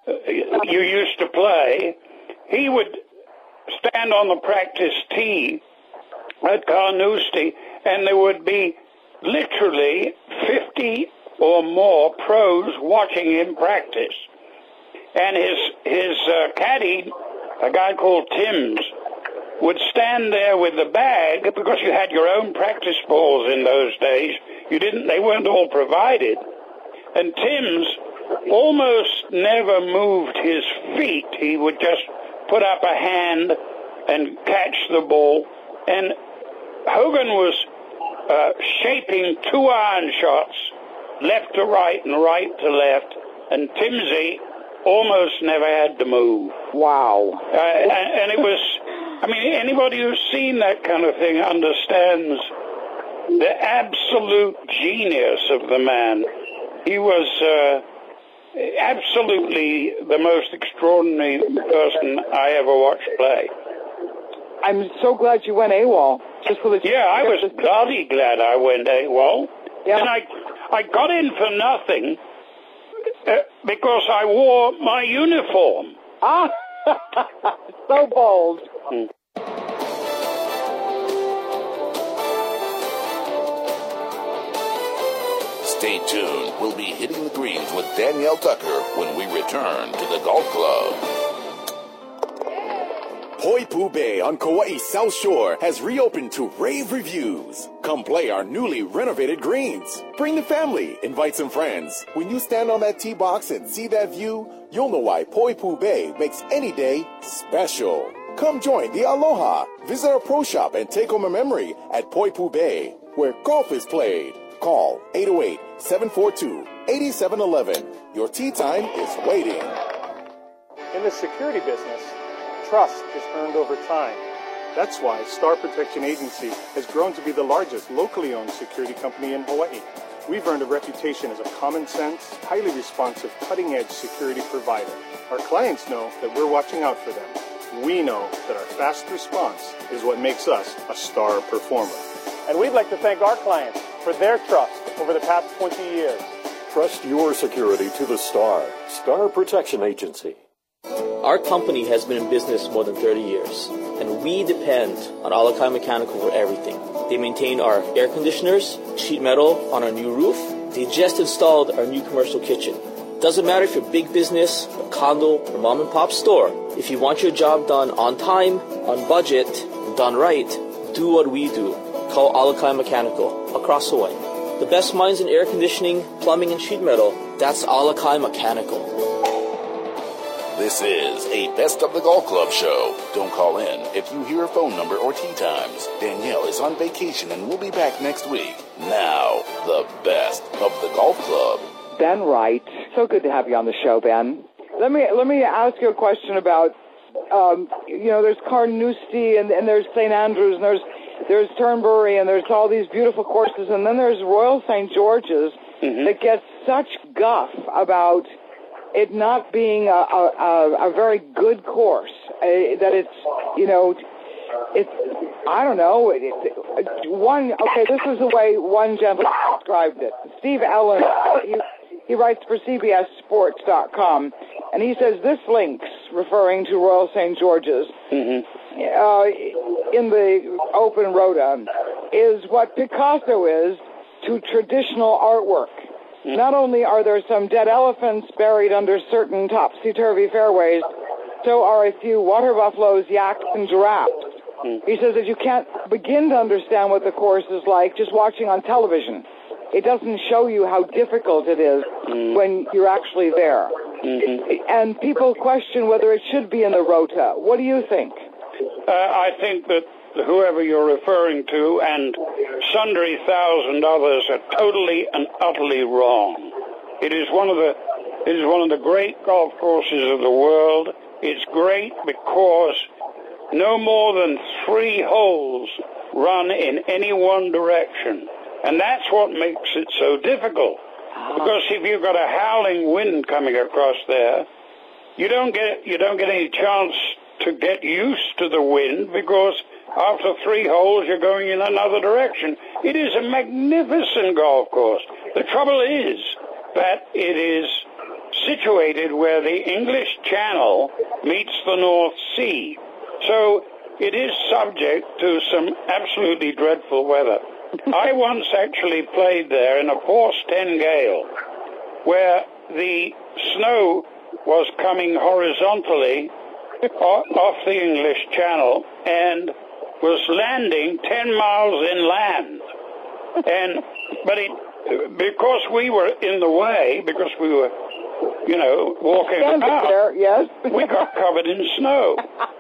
Speaker 7: you used to play, he would stand on the practice tee at Carnoustie, and there would be literally fifty or more pros watching him practice. And his his uh, caddy, a guy called Timms, would stand there with the bag, because you had your own practice balls in those days. You didn't; they weren't all provided. And Timms almost never moved his feet. He would just put up a hand and catch the ball. And Hogan was uh, shaping two iron shots, left to right and right to left, and Timsy almost never had to move.
Speaker 2: Wow.
Speaker 7: Uh, and, and it was, I mean, anybody who's seen that kind of thing understands the absolute genius of the man. He was uh, absolutely the most extraordinary person I ever watched play.
Speaker 2: I'm so glad you went AWOL. Just for the
Speaker 7: yeah, I was bloody glad I went AWOL.
Speaker 2: Yeah.
Speaker 7: And I, I got in for nothing uh, because I wore my uniform.
Speaker 2: Ah, so bold.
Speaker 7: Hmm.
Speaker 1: Stay tuned. We'll be hitting the greens with Danielle Tucker when we return to the golf club.
Speaker 6: Poipu Bay on Kauai's South Shore has reopened to rave reviews. Come play our newly renovated greens. Bring the family, invite some friends. When you stand on that tee box and see that view, you'll know why Poipu Bay makes any day special. Come join the Aloha. Visit our pro shop and take home a memory at Poipu Bay, where golf is played. Call eight oh eight, seven four two, eight seven one one. Your tee time is waiting.
Speaker 4: In the security business, trust is earned over time. That's why Star Protection Agency has grown to be the largest locally owned security company in Hawaii. We've earned a reputation as a common sense, highly responsive, cutting-edge security provider. Our clients know that we're watching out for them. We know that our fast response is what makes us a star performer.
Speaker 8: And we'd like to thank our clients for their trust over the past twenty years.
Speaker 5: Trust your security to the Star. Star Protection Agency.
Speaker 9: Our company has been in business more than thirty years, and we depend on Alakai Mechanical for everything. They maintain our air conditioners, sheet metal on our new roof. They just installed our new commercial kitchen. Doesn't matter if you're a big business, a condo, or mom and pop store. If you want your job done on time, on budget, and done right, do what we do. Call Alakai Mechanical across Hawaii. The best minds in air conditioning, plumbing, and sheet metal, that's Alakai Mechanical.
Speaker 1: This is a Best of the Golf Club show. Don't call in if you hear a phone number or tee times. Danielle is on vacation and we'll be back next week. Now, the Best of the Golf Club.
Speaker 2: Ben Wright, so good to have you on the show, Ben. Let me let me ask you a question about, um, you know, there's Carnoustie and, and there's Saint Andrews and there's there's Turnberry and there's all these beautiful courses, and then there's Royal Saint George's mm-hmm. that gets such guff about it not being a, a, a very good course, uh, that it's, you know, it's, I don't know, it, it, one, okay, this is the way one gentleman described it. Steve Allen, he, he writes for C B S Sports dot com, and he says this links, referring to Royal Saint George's, mm-hmm. uh, in the open rota, is what Picasso is to traditional artwork. Mm-hmm. Not only are there some dead elephants buried under certain topsy-turvy fairways, so are a few water buffaloes, yaks, and giraffes. Mm-hmm. He says that you can't begin to understand what the course is like just watching on television. It doesn't show you how difficult it is mm-hmm. when you're actually there. Mm-hmm. And people question whether it should be in the rota. What do you think?
Speaker 7: Uh, I think that whoever you're referring to and sundry thousand others are totally and utterly wrong. It is one of the it is one of the great golf courses of the world. It's great because no more than three holes run in any one direction. And that's what makes it so difficult. Because if you've got a howling wind coming across there, you don't get you don't get any chance to get used to the wind, because after three holes you're going in another direction. It is a magnificent golf course. The trouble is that it is situated where the English Channel meets the North Sea. So it is subject to some absolutely dreadful weather. I once actually played there in a force ten gale, where the snow was coming horizontally off the English Channel and was landing ten miles inland. And but it because we were in the way, because we were, you know, walking about,
Speaker 2: there, yes.
Speaker 7: we got covered in snow.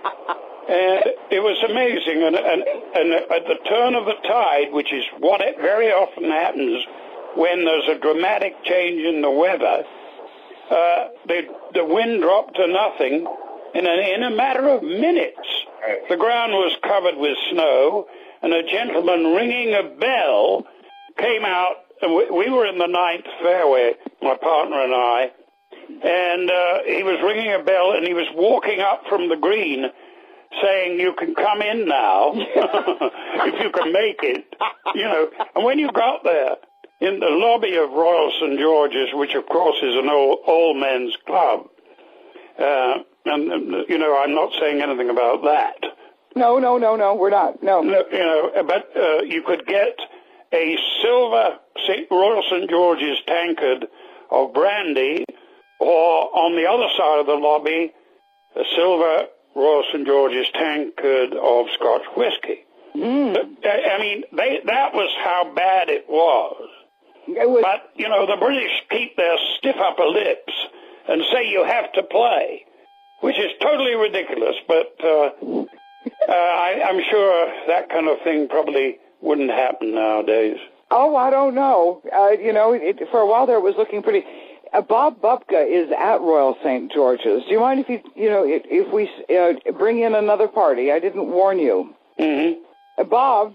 Speaker 7: And it was amazing. And, and, and at the turn of the tide, which is what it very often happens when there's a dramatic change in the weather, uh, the, the wind dropped to nothing. In a, in a matter of minutes, the ground was covered with snow, and a gentleman ringing a bell came out. And we, we were in the ninth fairway, my partner and I, and uh, he was ringing a bell, and he was walking up from the green, saying, "You can come in now, if you can make it," you know. And when you got there, in the lobby of Royal Saint George's, which of course is an old, old men's club, uh, and, you know, I'm not saying anything about that.
Speaker 2: No, no, no, no, we're not, no.
Speaker 7: no you know, but uh, you could get a silver Royal Saint George's tankard of brandy, or on the other side of the lobby, a silver Royal Saint George's tankard of Scotch whiskey.
Speaker 2: Mm.
Speaker 7: I mean, they, that was how bad it was.
Speaker 2: It was. But,
Speaker 7: you know, the British keep their stiff upper lips and say you have to play, which is totally ridiculous, but uh, uh, I, I'm sure that kind of thing probably wouldn't happen nowadays.
Speaker 2: Oh, I don't know. Uh, you know, it, for a while there it was looking pretty... Uh, Bob Bupka is at Royal Saint George's. Do you mind if you, you know, if, if we uh, bring in another party? I didn't warn you.
Speaker 7: Mm-hmm.
Speaker 2: Uh, Bob?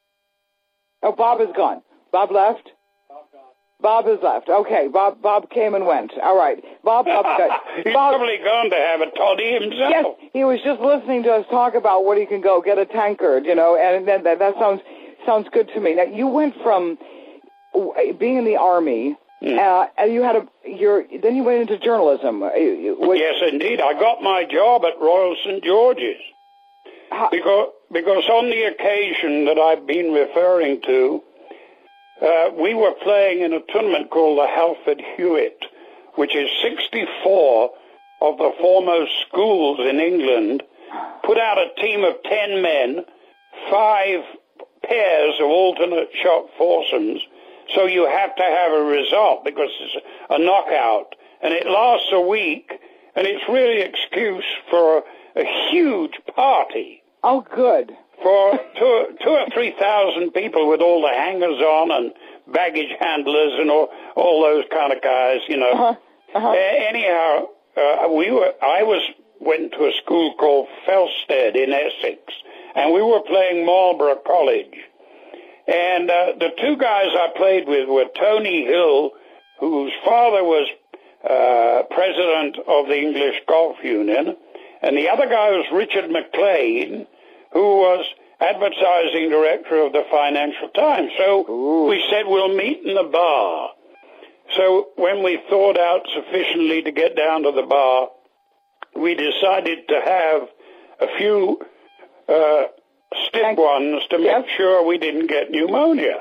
Speaker 2: Oh, Bob is gone. Bob left? Bob has left. Okay, Bob Bob came and went. All right. Bob Bupka.
Speaker 7: He's
Speaker 2: Bob,
Speaker 7: probably gone to have a toddy himself.
Speaker 2: Yes, he was just listening to us talk about what he can go get a tankard, you know, and that, that, that sounds sounds good to me. Now, you went from being in the Army... Mm. Uh, and you had a, your, then you went into journalism. Which,
Speaker 7: yes, indeed. I got my job at Royal Saint George's. How? Because, because on the occasion that I've been referring to, uh, we were playing in a tournament called the Halford Hewitt, which is sixty-four of the foremost schools in England, put out a team of ten men, five pairs of alternate shot foursomes. So you have to have a result because it's a knockout, and it lasts a week, and it's really an excuse for a, a huge party.
Speaker 2: Oh, good.
Speaker 7: For two, two or three thousand people with all the hangers-on and baggage handlers and all, all those kind of guys, you know.
Speaker 2: Uh-huh. Uh-huh.
Speaker 7: Uh, anyhow, uh, we were. I was went to a school called Felsted in Essex, and we were playing Marlborough College. And uh, the two guys I played with were Tony Hill, whose father was uh, president of the English Golf Union, and the other guy was Richard McLean, who was advertising director of the Financial Times. So Ooh. we said, we'll meet in the bar. So when we thawed out sufficiently to get down to the bar, we decided to have a few... Uh, stiff ones to make yes. sure we didn't get pneumonia.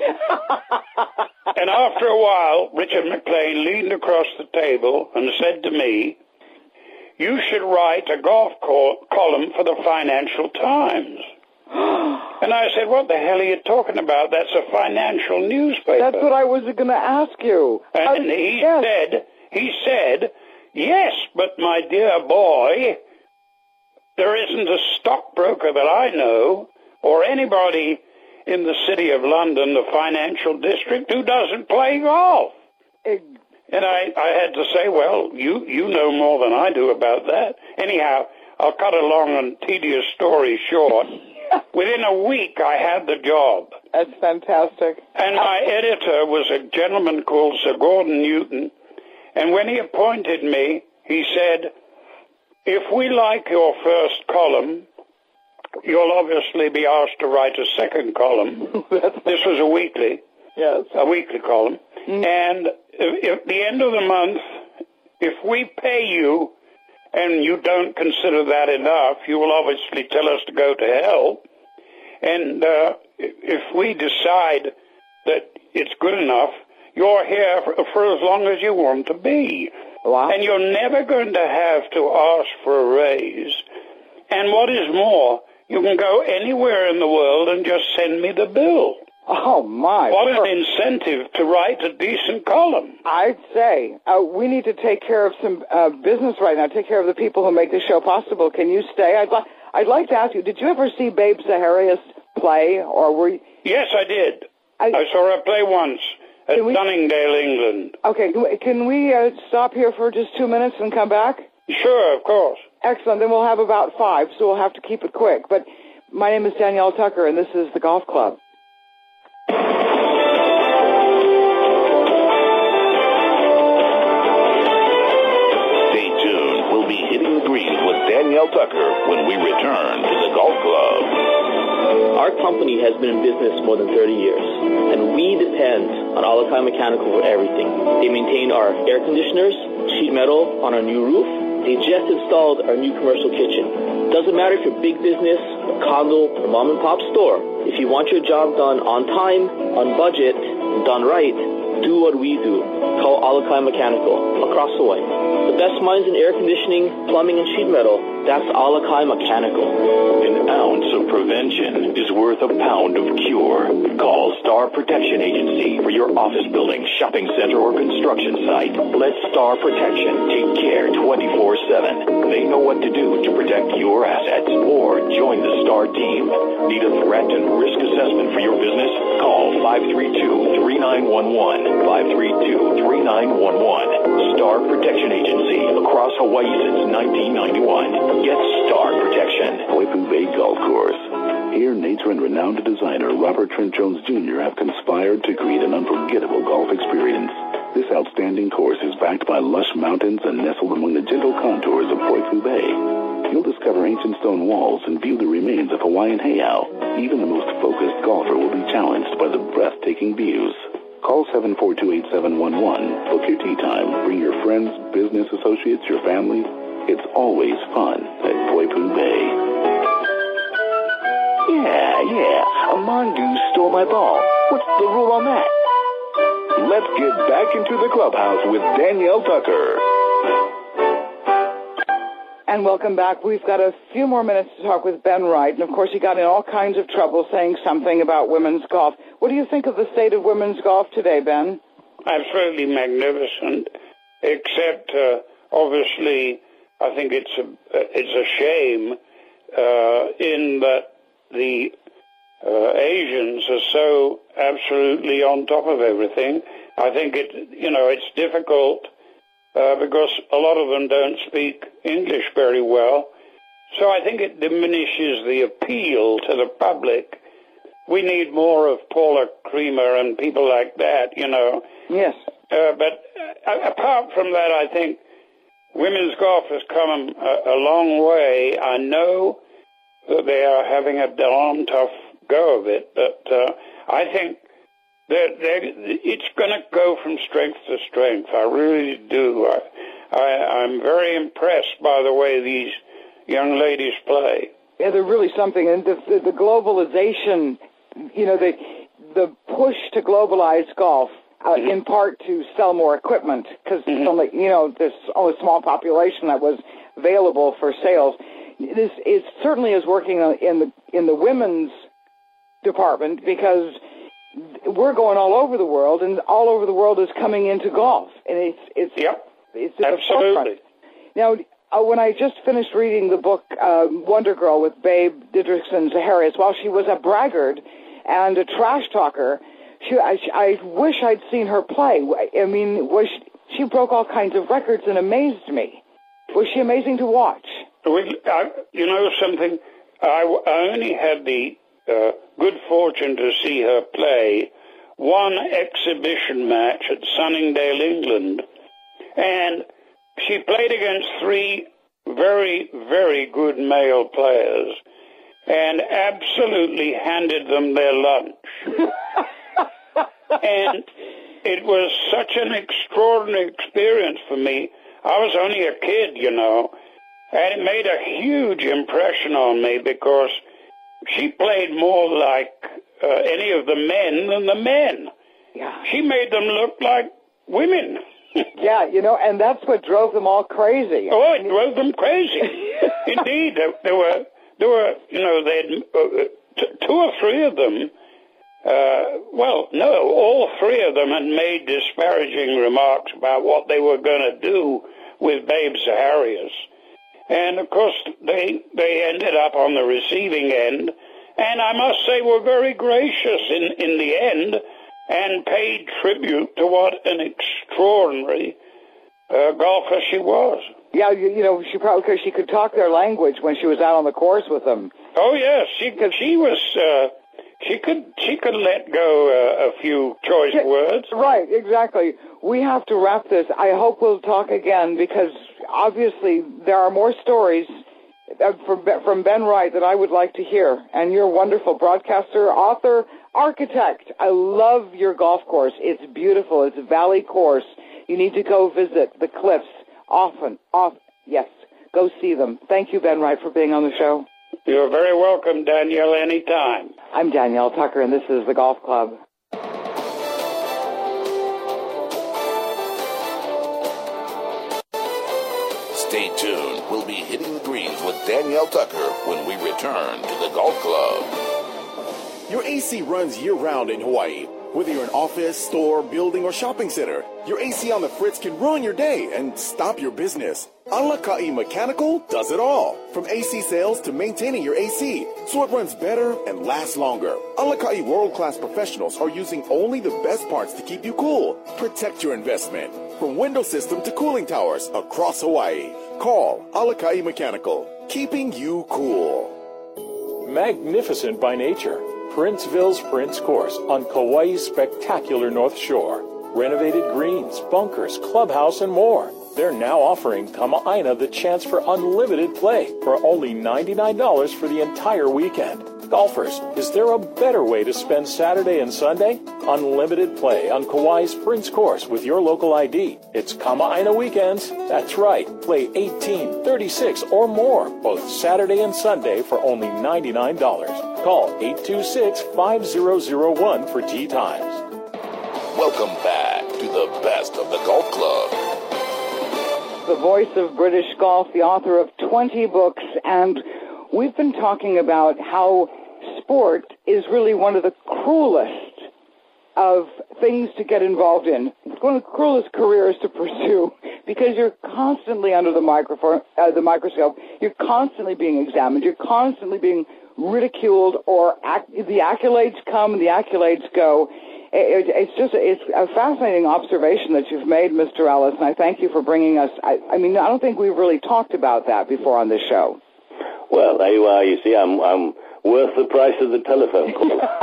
Speaker 7: And after a while, Richard McLean leaned across the table and said to me, you should write a golf col- column for the Financial Times. And I said, what the hell are you talking about? That's a financial newspaper.
Speaker 2: That's what I was going to ask you.
Speaker 7: And uh, he yes. said, he said, yes, but my dear boy... there isn't a stockbroker that I know, or anybody in the city of London, the financial district, who doesn't play golf. It, and I, I had to say, well, you, you know more than I do about that. Anyhow, I'll cut a long and tedious story short. Within a week, I had the job.
Speaker 2: That's fantastic.
Speaker 7: And my editor was a gentleman called Sir Gordon Newton, and when he appointed me, he said... if we like your first column, you'll obviously be asked to write a second column. This was a weekly.
Speaker 2: Yes.
Speaker 7: A weekly column. Mm-hmm. And at the end of the month, if we pay you and you don't consider that enough, you will obviously tell us to go to hell. And uh, if we decide that it's good enough, you're here for, for as long as you want to be.
Speaker 2: Wow.
Speaker 7: And you're never going to have to ask for a raise. And what is more, you can go anywhere in the world and just send me the bill.
Speaker 2: Oh, my.
Speaker 7: What an incentive to write a decent column.
Speaker 2: I'd say. Uh, we need to take care of some uh, business right now, take care of the people who make the show possible. Can you stay? I'd, li- I'd like to ask you, did you ever see Babe Zaharias play? Or were you...
Speaker 7: Yes, I did. I, I saw her play once. At we, Dunningdale, England.
Speaker 2: Okay, can we, can we uh, stop here for just two minutes and come back?
Speaker 7: Sure, of course.
Speaker 2: Excellent. Then we'll have about five, so we'll have to keep it quick. But my name is Danielle Tucker, and this is the Golf Club.
Speaker 1: Stay tuned. We'll be hitting the greens with Danielle Tucker when we return to the Golf Club.
Speaker 10: Our
Speaker 9: Our company has been in business more than thirty years, and we depend on Alakai Mechanical for everything. They maintain our air conditioners, sheet metal on our new roof. They just installed our new commercial kitchen. Doesn't matter if you're big business, a condo, or mom and pop store. If you want your job done on time, on budget, and done right, do what we do. Call Alakai Mechanical across the way. The best minds in air conditioning, plumbing, and sheet metal. That's Alakai Mechanical.
Speaker 10: An ounce of prevention is worth a pound of cure. Call Star Protection Agency for your office building, shopping center, or construction site. Let Star Protection take care twenty-four seven. They know what to do to protect your assets. Or join the Star team. Need a threat and risk assessment for your business? Call five three two, three nine one one. five three two, three nine one one. Star Protection Agency, across Hawaii since nineteen ninety-one. Get Star Protection.
Speaker 1: Poipu Bay Golf Course. Here, nature and renowned designer Robert Trent Jones Junior have conspired to create an unforgettable golf experience. This outstanding course is backed by lush mountains and nestled among the gentle contours of Poipu Bay. You'll discover ancient stone walls and view the remains of Hawaiian heiau. Even the most focused golfer will be challenged by the breathtaking views. Call seven four two, eight seven one one. Book your tee time. Bring your friends, business associates, your family. It's always fun at Poipu Bay.
Speaker 10: Yeah, yeah. A mongoose stole my ball. What's the rule on that?
Speaker 1: Let's get back into the clubhouse with Danielle Tucker.
Speaker 2: And welcome back. We've got a few more minutes to talk with Ben Wright. And, of course, he got in all kinds of trouble saying something about women's golf. What do you think of the state of women's golf today, Ben?
Speaker 7: Absolutely magnificent, except, uh, obviously, I think it's a, it's a shame uh, in that the uh, Asians are so absolutely on top of everything. I think it, you know, it's difficult uh, because a lot of them don't speak English very well. So I think it diminishes the appeal to the public. We need more of Paula Creamer and people like that, you know.
Speaker 2: Yes.
Speaker 7: Uh, but uh, apart from that, I think women's golf has come a, a long way. I know that they are having a darn tough go of it, but uh, I think that it's going to go from strength to strength. I really do. I, I, I'm very impressed by the way these young ladies play.
Speaker 2: Yeah, they're really something. And the, the, the globalization, you know, the the push to globalize golf, uh, mm-hmm. in part to sell more equipment, because mm-hmm. only, you know, there's only a small population that was available for sales. This it certainly is working in the in the women's department, because we're going all over the world, and all over the world is coming into golf, and it's it's
Speaker 7: yep.
Speaker 2: it's at
Speaker 7: absolutely.
Speaker 2: the forefront. Now, uh, when I just finished reading the book uh, Wonder Girl with Babe Didrikson Zaharias, while she was a braggart and a trash talker, she I, I wish I'd seen her play. I mean, was she, she broke all kinds of records and amazed me. Was she amazing to watch?
Speaker 7: We, I, you know something? I, I only had the uh, good fortune to see her play one exhibition match at Sunningdale, England, and she played against three very, very good male players and absolutely handed them their lunch. And it was such an extraordinary experience for me. I was only a kid, you know, and it made a huge impression on me because she played more like uh, any of the men than the men.
Speaker 2: Yeah.
Speaker 7: She made them look like women.
Speaker 2: Yeah, you know, and that's what drove them all crazy.
Speaker 7: Oh, it drove them crazy. Indeed, there, there were, there were, you know, they had uh, t- two or three of them. Uh, well, no, all three of them had made disparaging remarks about what they were going to do with Babe Zaharias. And, of course, they they ended up on the receiving end. And I must say were very gracious in, in the end and paid tribute to what an extraordinary uh, golfer she was.
Speaker 2: Yeah, you, you know, she probably, because she could talk their language when she was out on the course with them.
Speaker 7: Oh, yes, she, she was... Uh, She could she could let go uh, a few choice yeah, words.
Speaker 2: Right, exactly. We have to wrap this. I hope we'll talk again because obviously there are more stories uh, from, from Ben Wright that I would like to hear. And you're a wonderful broadcaster, author, architect. I love your golf course. It's beautiful. It's a valley course. You need to go visit the cliffs often. Off, yes, go see them. Thank you, Ben Wright, for being on the show.
Speaker 7: You're very welcome, Danielle, anytime.
Speaker 2: I'm Danielle Tucker, and this is the Golf Club.
Speaker 1: Stay tuned. We'll be hitting the greens with Danielle Tucker when we return to the Golf Club.
Speaker 6: Your A C runs year-round in Hawaii. Whether you're an office, store, building, or shopping center, your A C on the Fritz can ruin your day and stop your business. Alaka'i Mechanical does it all. From A C sales to maintaining your A C, so it runs better and lasts longer. Alaka'i world-class professionals are using only the best parts to keep you cool. Protect your investment. From window system to cooling towers across Hawaii. Call Alaka'i Mechanical, keeping you cool.
Speaker 5: Magnificent by nature, Princeville's Prince Course on Kauai's spectacular North Shore. Renovated greens, bunkers, clubhouse, and more. They're now offering Kama'aina the chance for unlimited play for only ninety-nine dollars for the entire weekend. Golfers, is there a better way to spend Saturday and Sunday? Unlimited play on Kauai's Prince Course with your local I D. It's Kama'aina weekends. That's right. Play eighteen, thirty-six, or more both Saturday and Sunday for only ninety-nine dollars. Call eight two six, five zero zero one for tee times.
Speaker 1: Welcome back to the best of the Golf Club.
Speaker 2: The voice of British golf, the author of twenty books, and we've been talking about how sport is really one of the cruelest of things to get involved in. It's one of the cruelest careers to pursue because you're constantly under the microphone, uh, the microscope. You're constantly being examined. You're constantly being ridiculed, or ac- the accolades come and the accolades go. It, it's just it's a fascinating observation that you've made, Mister Ellis, and I thank you for bringing us. I, I mean, I don't think we've really talked about that before on this show.
Speaker 11: Well, there you are. You see, I'm I'm worth the price of the telephone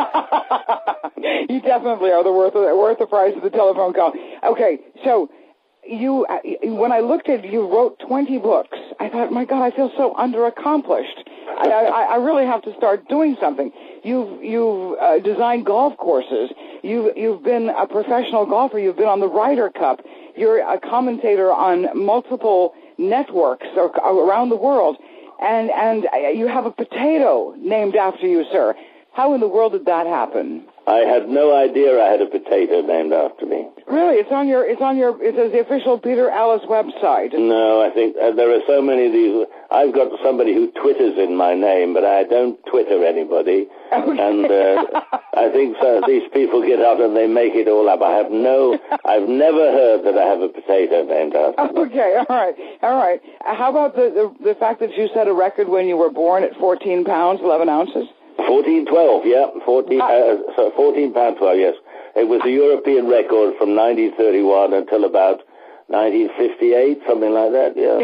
Speaker 11: call.
Speaker 2: You definitely are the worth of, worth the price of the telephone call. Okay, so you when I looked at you wrote twenty books, I thought, my God, I feel so underaccomplished. I, I, I really have to start doing something. You've you've uh, designed golf courses. You've you've been a professional golfer. You've been on the Ryder Cup. You're a commentator on multiple networks around the world, and and you have a potato named after you, sir. How in the world did that happen?
Speaker 11: I had no idea I had a potato named after me.
Speaker 2: Really? It's on your, it's on your, it's the official Peter Ellis website.
Speaker 11: No, I think uh, there are so many of these. I've got somebody who twitters in my name, but I don't Twitter anybody. Okay. And uh, I think so, these people get out and they make it all up. I have no, I've never heard that I have a potato named after me.
Speaker 2: Okay, all right, all right. How about the, the, the fact that you set a record when you were born at fourteen pounds, eleven ounces?
Speaker 11: fourteen twelve, yeah, fourteen, uh, so fourteen pound twelve, yes. It was a European record from nineteen thirty-one until about nineteen fifty-eight, something like that, yeah.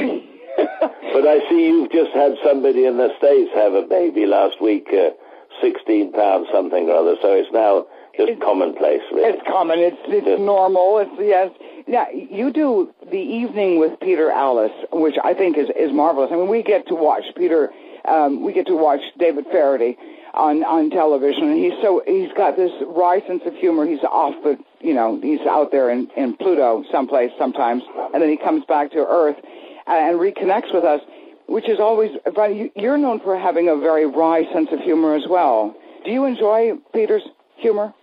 Speaker 11: But I see you've just had somebody in the States have a baby last week, uh, sixteen pounds something or other, so it's now just it's, commonplace, really.
Speaker 2: It's common, it's it's yeah. normal, it's, yes. Now, you do the evening with Peter Ellis, which I think is, is marvelous. I mean, we get to watch Peter, um, we get to watch David Faraday on on television, and he's so he's got this wry sense of humor. He's off the, you know, he's out there in, in Pluto someplace sometimes, and then he comes back to Earth and reconnects with us, which is always funny. You're known for having a very wry sense of humor as well. Do you enjoy Peter's humor?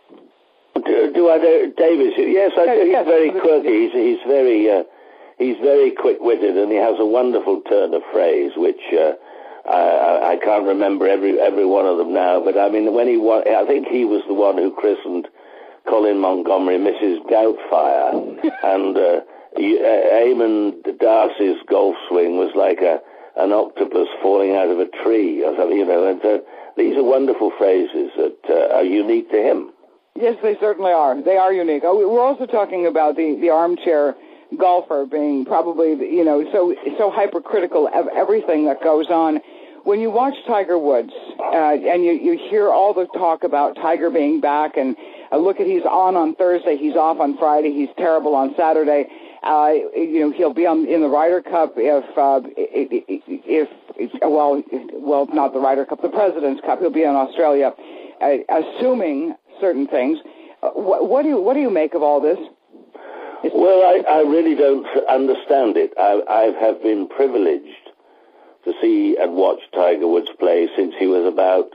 Speaker 11: Do, do I do, David? Yes, I do. He's yes, very quirky. He's, he's very uh, he's very quick-witted, and he has a wonderful turn of phrase, which. Uh, I, I can't remember every every one of them now, but I mean, when he won, I think he was the one who christened Colin Montgomery Missus Doubtfire, and uh, Eamon Darcy's golf swing was like a an octopus falling out of a tree, or something, you know. And uh, these are wonderful phrases that uh, are unique to him.
Speaker 2: Yes, they certainly are. They are unique. Oh, we're also talking about the the armchair golfer being probably, you know, so so hypercritical of everything that goes on. When you watch Tiger Woods uh, and you, you hear all the talk about Tiger being back and Uh, look at, he's on on Thursday, he's off on Friday, he's terrible on Saturday. Uh, you know, he'll be on in the Ryder Cup if, uh, if, if, well, well, not the Ryder Cup, the President's Cup. He'll be in Australia, uh, assuming certain things. Uh, what, what do you, what do you make of all this?
Speaker 11: Well, I, I really don't understand it. I, I have been privileged to see and watch Tiger Woods play since he was about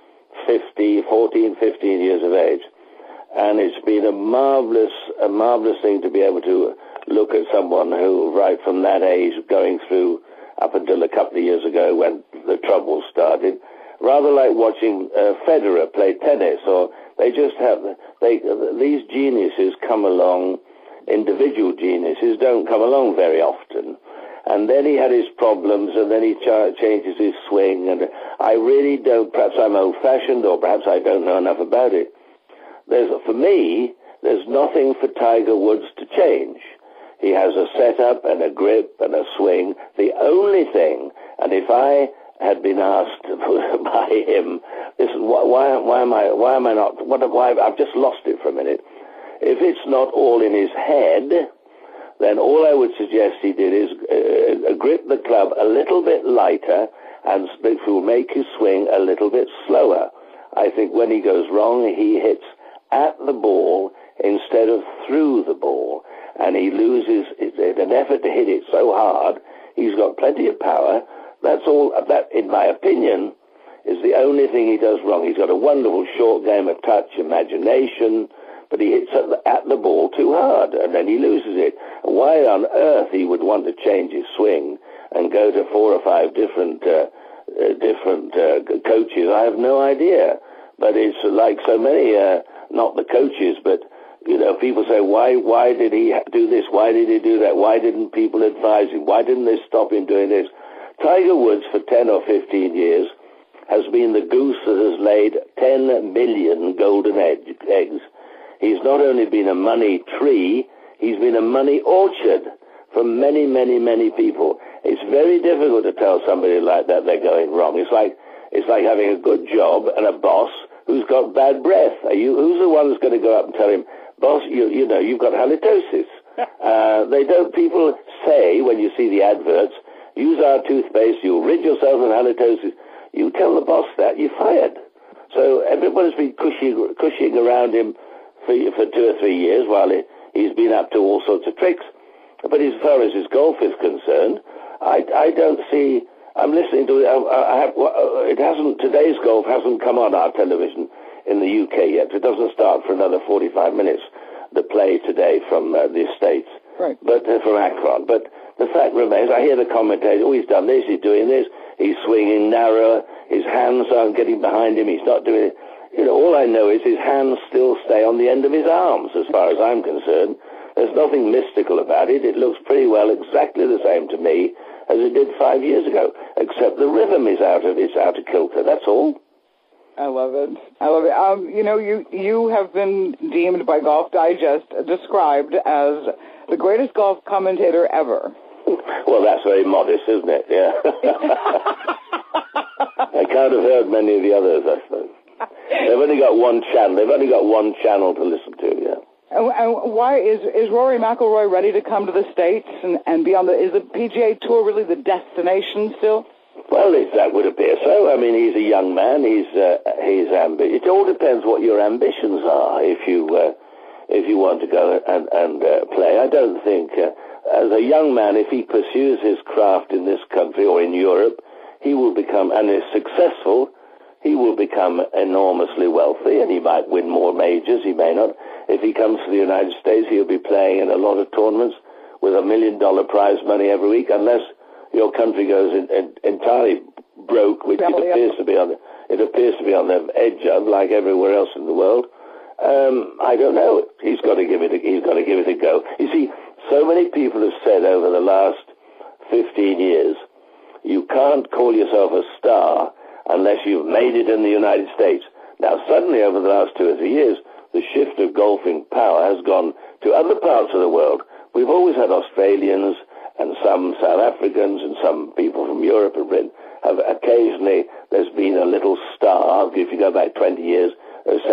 Speaker 11: fifty, fourteen, fifteen years of age. And it's been a marvelous, a marvelous thing to be able to look at someone who, right from that age, going through up until a couple of years ago when the trouble started, rather like watching uh, Federer play tennis, or they just have, they, these geniuses come along, individual geniuses don't come along very often. And then he had his problems, and then he ch- changes his swing, and I really don't, perhaps I'm old-fashioned, or perhaps I don't know enough about it. There's, for me, there's nothing for Tiger Woods to change. He has a setup and a grip and a swing. The only thing, and if I had been asked by him, listen, why, why, why am I, why am I not, what, why, I've just lost it for a minute. If it's not all in his head, then all I would suggest he did is uh, grip the club a little bit lighter, and which will make his swing a little bit slower. I think when he goes wrong, he hits at the ball instead of through the ball, and he loses in an effort to hit it so hard. He's got plenty of power. That's all. That, in my opinion, is the only thing he does wrong. He's got a wonderful short game of touch, imagination, but he hits at the, at the ball too hard, and then he loses it. Why on earth he would want to change his swing and go to four or five different uh, uh, different uh, coaches, I have no idea. But it's like so many, uh, not the coaches, but you know, people say, why why did he do this? Why did he do that? Why didn't people advise him? Why didn't they stop him doing this? Tiger Woods, for ten or fifteen years, has been the goose that has laid ten million golden egg, eggs. He's not only been a money tree, he's been a money orchard for many, many, many people. It's very difficult to tell somebody like that they're going wrong. It's like it's like having a good job and a boss who's got bad breath. Are you? Who's the one who's going to go up and tell him, boss, you, you know, you've got halitosis? uh, they don't, people say when you see the adverts, use our toothpaste, you'll rid yourself of halitosis. You tell the boss that, you're fired. So everybody's been cushing, cushing around him for, for two or three years while he, he's been up to all sorts of tricks. But as far as his golf is concerned, I, I don't see, I'm listening to it, I, I have, it hasn't, today's golf hasn't come on our television in the U K yet. It doesn't start for another forty-five minutes, the play today from uh, the States,
Speaker 2: right.
Speaker 11: But uh, from Akron. But the fact remains, I hear the commentators, oh, he's done this, he's doing this, he's swinging narrower, his hands aren't getting behind him, he's not doing it. You know, all I know is his hands still stay on the end of his arms, as far as I'm concerned. There's nothing mystical about it. It looks pretty well exactly the same to me as it did five years ago, except the rhythm is out of, it's out of kilter, that's all.
Speaker 2: I love it. I love it. Um, you know, you, you have been deemed by Golf Digest, described as the greatest golf commentator ever.
Speaker 11: Well, that's very modest, isn't it? Yeah. I can't have heard many of the others, I suppose. They've only got one channel. They've only got one channel to listen to, yeah.
Speaker 2: And, and why is is Rory McIlroy ready to come to the States and, and be on the, is the P G A Tour really the destination still?
Speaker 11: Well, it, that would appear so. I mean, he's a young man. He's uh, he's ambi- It all depends what your ambitions are. If you uh, if you want to go and and uh, play, I don't think uh, as a young man, if he pursues his craft in this country or in Europe, he will become and is successful. He will become enormously wealthy, and he might win more majors. He may not. If he comes to the United States, he'll be playing in a lot of tournaments with a million dollar prize money every week, unless your country goes in, in, entirely broke, which it appears to be on the, it appears to be on the edge of, like everywhere else in the world. Um, I don't know. He's got to give it. A, he's got to give it a go. You see, so many people have said over the last fifteen years, you can't call yourself a star unless you've made it in the United States. Now, suddenly, over the last two or three years, the shift of golfing power has gone to other parts of the world. We've always had Australians and some South Africans and some people from Europe and Britain have occasionally, there's been a little star, if you go back twenty years, who said,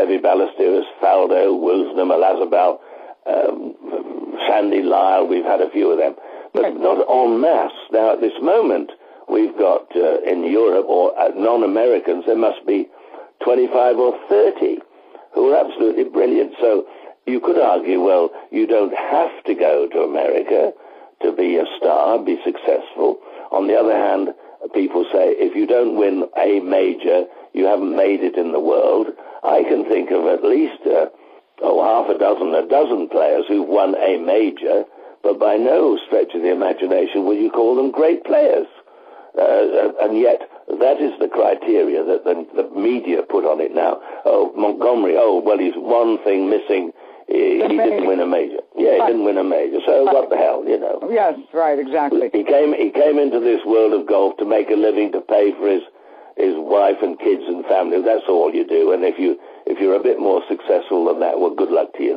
Speaker 11: Seve Ballesteros, Faldo, Woosnam, Olazabal, um, Sandy Lyle. We've had a few of them, but not en masse. Now, at this moment, we've got uh, in Europe, or uh, non-Americans, there must be twenty-five or thirty who are absolutely brilliant. So you could argue, well, you don't have to go to America to be a star, be successful. On the other hand, people say, if you don't win a major, you haven't made it in the world. I can think of at least uh, oh, half a dozen, a dozen players who've won a major, but by no stretch of the imagination will you call them great players. Uh, and yet, that is the criteria that the, the media put on it now. Oh, Montgomery, oh, well, he's one thing missing. He, he didn't win a major. Yeah, he didn't win a major. So what the hell, you know?
Speaker 2: Yes, right, exactly.
Speaker 11: He came he came into this world of golf to make a living, to pay for his his wife and kids and family. That's all you do. And if you if you're a bit more successful than that, well, good luck to you.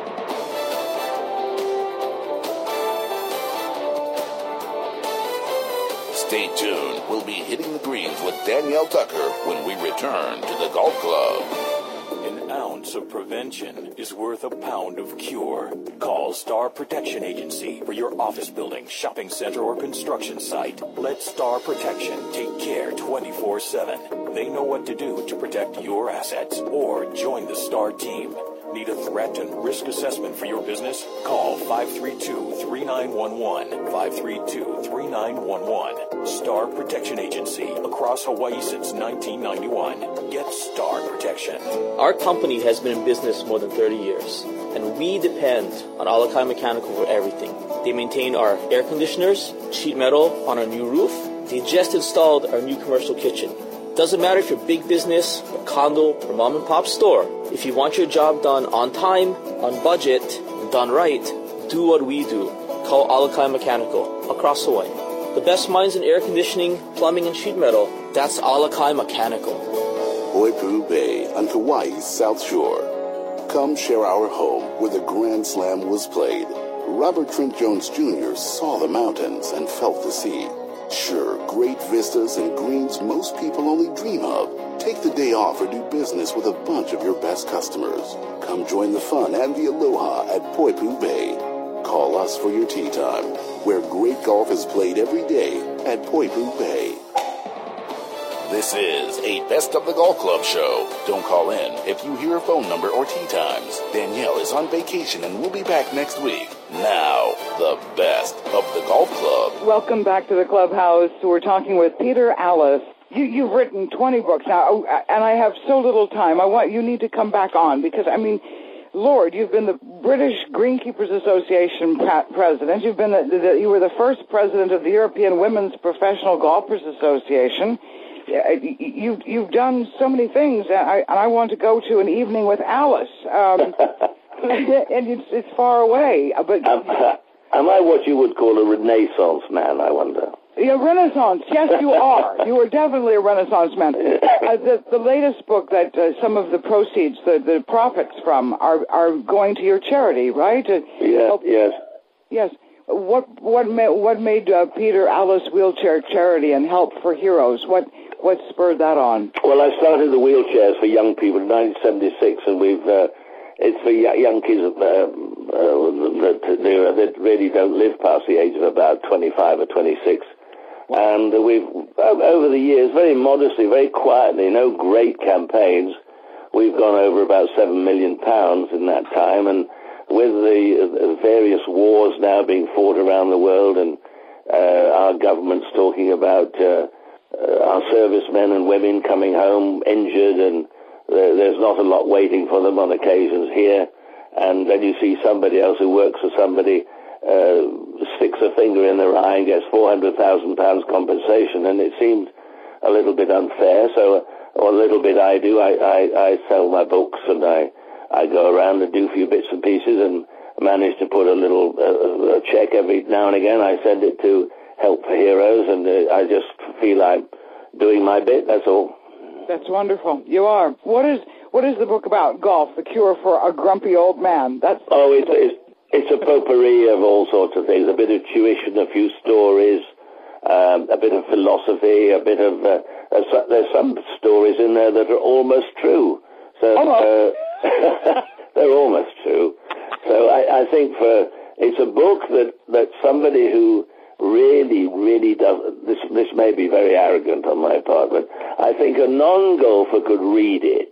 Speaker 1: Stay tuned. We'll be hitting the greens with Danielle Tucker when we return to the Golf Club.
Speaker 5: An ounce of prevention is worth a pound of cure. Call Star Protection Agency for your office building, shopping center, or construction site. Let Star Protection take care twenty-four seven. They know what to do to protect your assets. Or join the Star team. Need a threat and risk assessment for your business? Call five three two, three nine one one, five three two, three nine one one. Star Protection Agency, across Hawaii since nineteen ninety-one. Get Star Protection.
Speaker 9: Our company has been in business more than thirty years, and we depend on Alakai Mechanical for everything. They maintain our air conditioners, sheet metal on our new roof. They just installed our new commercial kitchen. Doesn't matter if you're big business, a condo, or mom and pop store. If you want your job done on time, on budget, and done right, do what we do. Call Alakai Mechanical, across Hawaii. The best minds in air conditioning, plumbing, and sheet metal, that's Alakai Mechanical.
Speaker 1: Poipu Bay on Kauai's South Shore. Come share our home where the Grand Slam was played. Robert Trent Jones Junior saw the mountains and felt the sea. Sure, great vistas and greens most people only dream of. Take the day off or do business with a bunch of your best customers. Come join the fun and the aloha at Poipu Bay. Call us for your tee time, where great golf is played every day at Poipu Bay. This is a Best of the Golf Club show. Don't call in if you hear a phone number or tee times. Danielle is on vacation and we'll be back next week. Now, the best of the Golf Club.
Speaker 2: Welcome back to the clubhouse. We're talking with Peter Alliss. You, you've written twenty books now, and I have so little time. I want you need to come back on because, I mean, Lord, you've been the British Greenkeepers Association president. You've been the, the, you were the first president of the European Women's Professional Golfers Association. You, you've done so many things, and I, and I want to go to an evening with Alice. Um, and it's, it's far away. But
Speaker 11: um, am I what you would call a Renaissance man, I wonder?
Speaker 2: Yeah, Renaissance. Yes, you are. You are definitely a Renaissance man. Uh, the, the latest book that uh, some of the proceeds, the, the profits from, are are going to your charity, right? Uh,
Speaker 11: yeah, help, yes.
Speaker 2: Yes. What what made what made uh, Peter Alliss Wheelchair Charity and Help for Heroes? What what spurred that on?
Speaker 11: Well, I started the wheelchairs for young people in nineteen seventy-six, and we've uh, it's for young kids uh, uh, that, that really don't live past the age of about twenty-five or twenty-six. And we've, over the years, very modestly, very quietly, no great campaigns, we've gone over about seven million pounds in that time. And with the various wars now being fought around the world and uh, our government's talking about uh, uh, our servicemen and women coming home injured, and there, there's not a lot waiting for them on occasions here. And then you see somebody else who works for somebody Uh, sticks a finger in their eye and gets four hundred thousand pounds compensation, and it seemed a little bit unfair. So, or a little bit I do. I, I, I sell my books, and I, I go around and do a few bits and pieces, and manage to put a little uh, a check every now and again. I send it to Help for Heroes, and uh, I just feel I'm doing my bit. That's all.
Speaker 2: That's wonderful. You are. What is what is the book about? Golf, the cure for a grumpy old man. That's
Speaker 11: oh, it's. it's It's a potpourri of all sorts of things, a bit of tuition, a few stories, um, a bit of philosophy, a bit of... Uh, there's some stories in there that are almost true. So uh, they're almost true. So I, I think for it's a book that, that somebody who really, really does, this, this may be very arrogant on my part, but I think a non-golfer could read it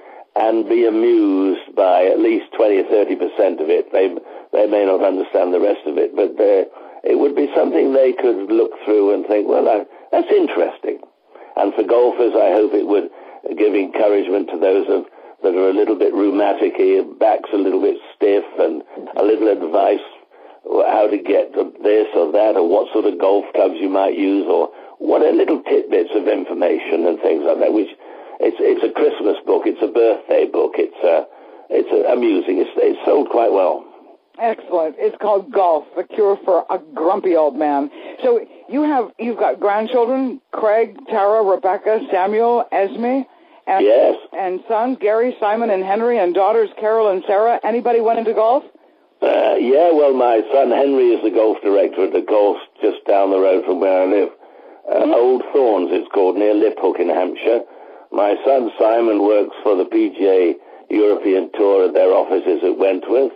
Speaker 11: and be amused by at least twenty or thirty percent of it. They, they may not understand the rest of it, but it would be something they could look through and think, well, I, that's interesting. And for golfers, I hope it would give encouragement to those of, that are a little bit rheumatic-y, backs a little bit stiff, and a little advice how to get this or that, or what sort of golf clubs you might use, or what are little tidbits of information and things like that. Which it's it's a Christmas book, it's a birthday book, it's uh, it's uh, amusing. It's it's sold quite well.
Speaker 2: Excellent. It's called Golf: The Cure for a Grumpy Old Man. So you have you've got grandchildren: Craig, Tara, Rebecca, Samuel, Esme, and
Speaker 11: yes,
Speaker 2: and sons Gary, Simon, and Henry, and daughters Carol and Sarah. Anybody went into golf?
Speaker 11: Uh, yeah, well, my son Henry is the golf director at the course just down the road from where I live. Uh, mm-hmm. Old Thorns, it's called, near Liphook in Hampshire. My son Simon works for the P G A European Tour at their offices at Wentworth.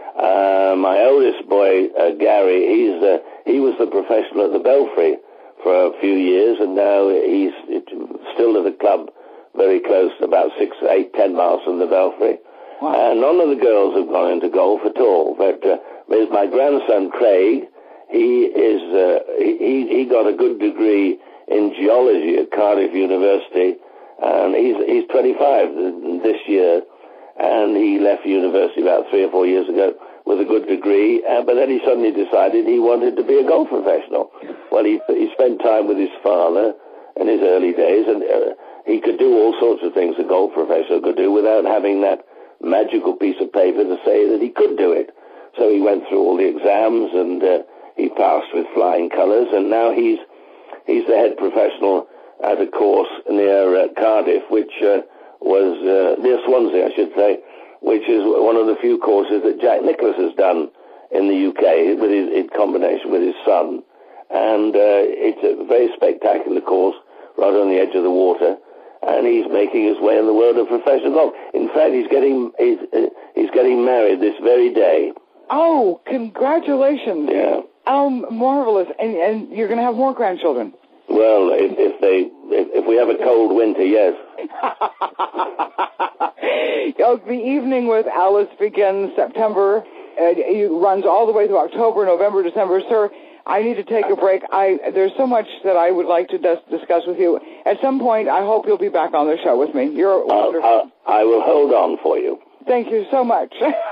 Speaker 11: Uh, my oldest boy, uh, Gary, he's uh, he was the professional at the Belfry for a few years, and now he's still at the club very close, about six, eight, ten miles from the Belfry. Wow. And none of the girls have gone into golf at all. But uh, there's my grandson Craig. He is uh, he he got a good degree in geology at Cardiff University, and he's he's twenty-five this year, and he left university about three or four years ago with a good degree. Uh, but then he suddenly decided he wanted to be a golf professional. Well, he he spent time with his father in his early days, and uh, he could do all sorts of things a golf professional could do without having that magical piece of paper to say that he could do it. So he went through all the exams, and uh, he passed with flying colours, and now he's he's the head professional at a course near uh, Cardiff, which uh, was uh, near Swansea, I should say, which is one of the few courses that Jack Nicklaus has done in the U K with his, in combination with his son. And uh, it's a very spectacular course right on the edge of the water. And he's making his way in the world of professional golf. In fact, he's getting he's, uh, he's getting married this very day.
Speaker 2: Oh, congratulations!
Speaker 11: Yeah.
Speaker 2: Oh, marvelous! And and you're going to have more grandchildren.
Speaker 11: Well, if, if they if, if we have a cold winter, yes.
Speaker 2: Oh, the evening with Alice begins September. Uh, it runs all the way through October, November, December, sir. I need to take a break. I There's so much that I would like to dis- discuss with you. At some point, I hope you'll be back on the show with me. You're
Speaker 11: uh,
Speaker 2: wonderful.
Speaker 11: Uh, I will hold on for you.
Speaker 2: Thank you so much.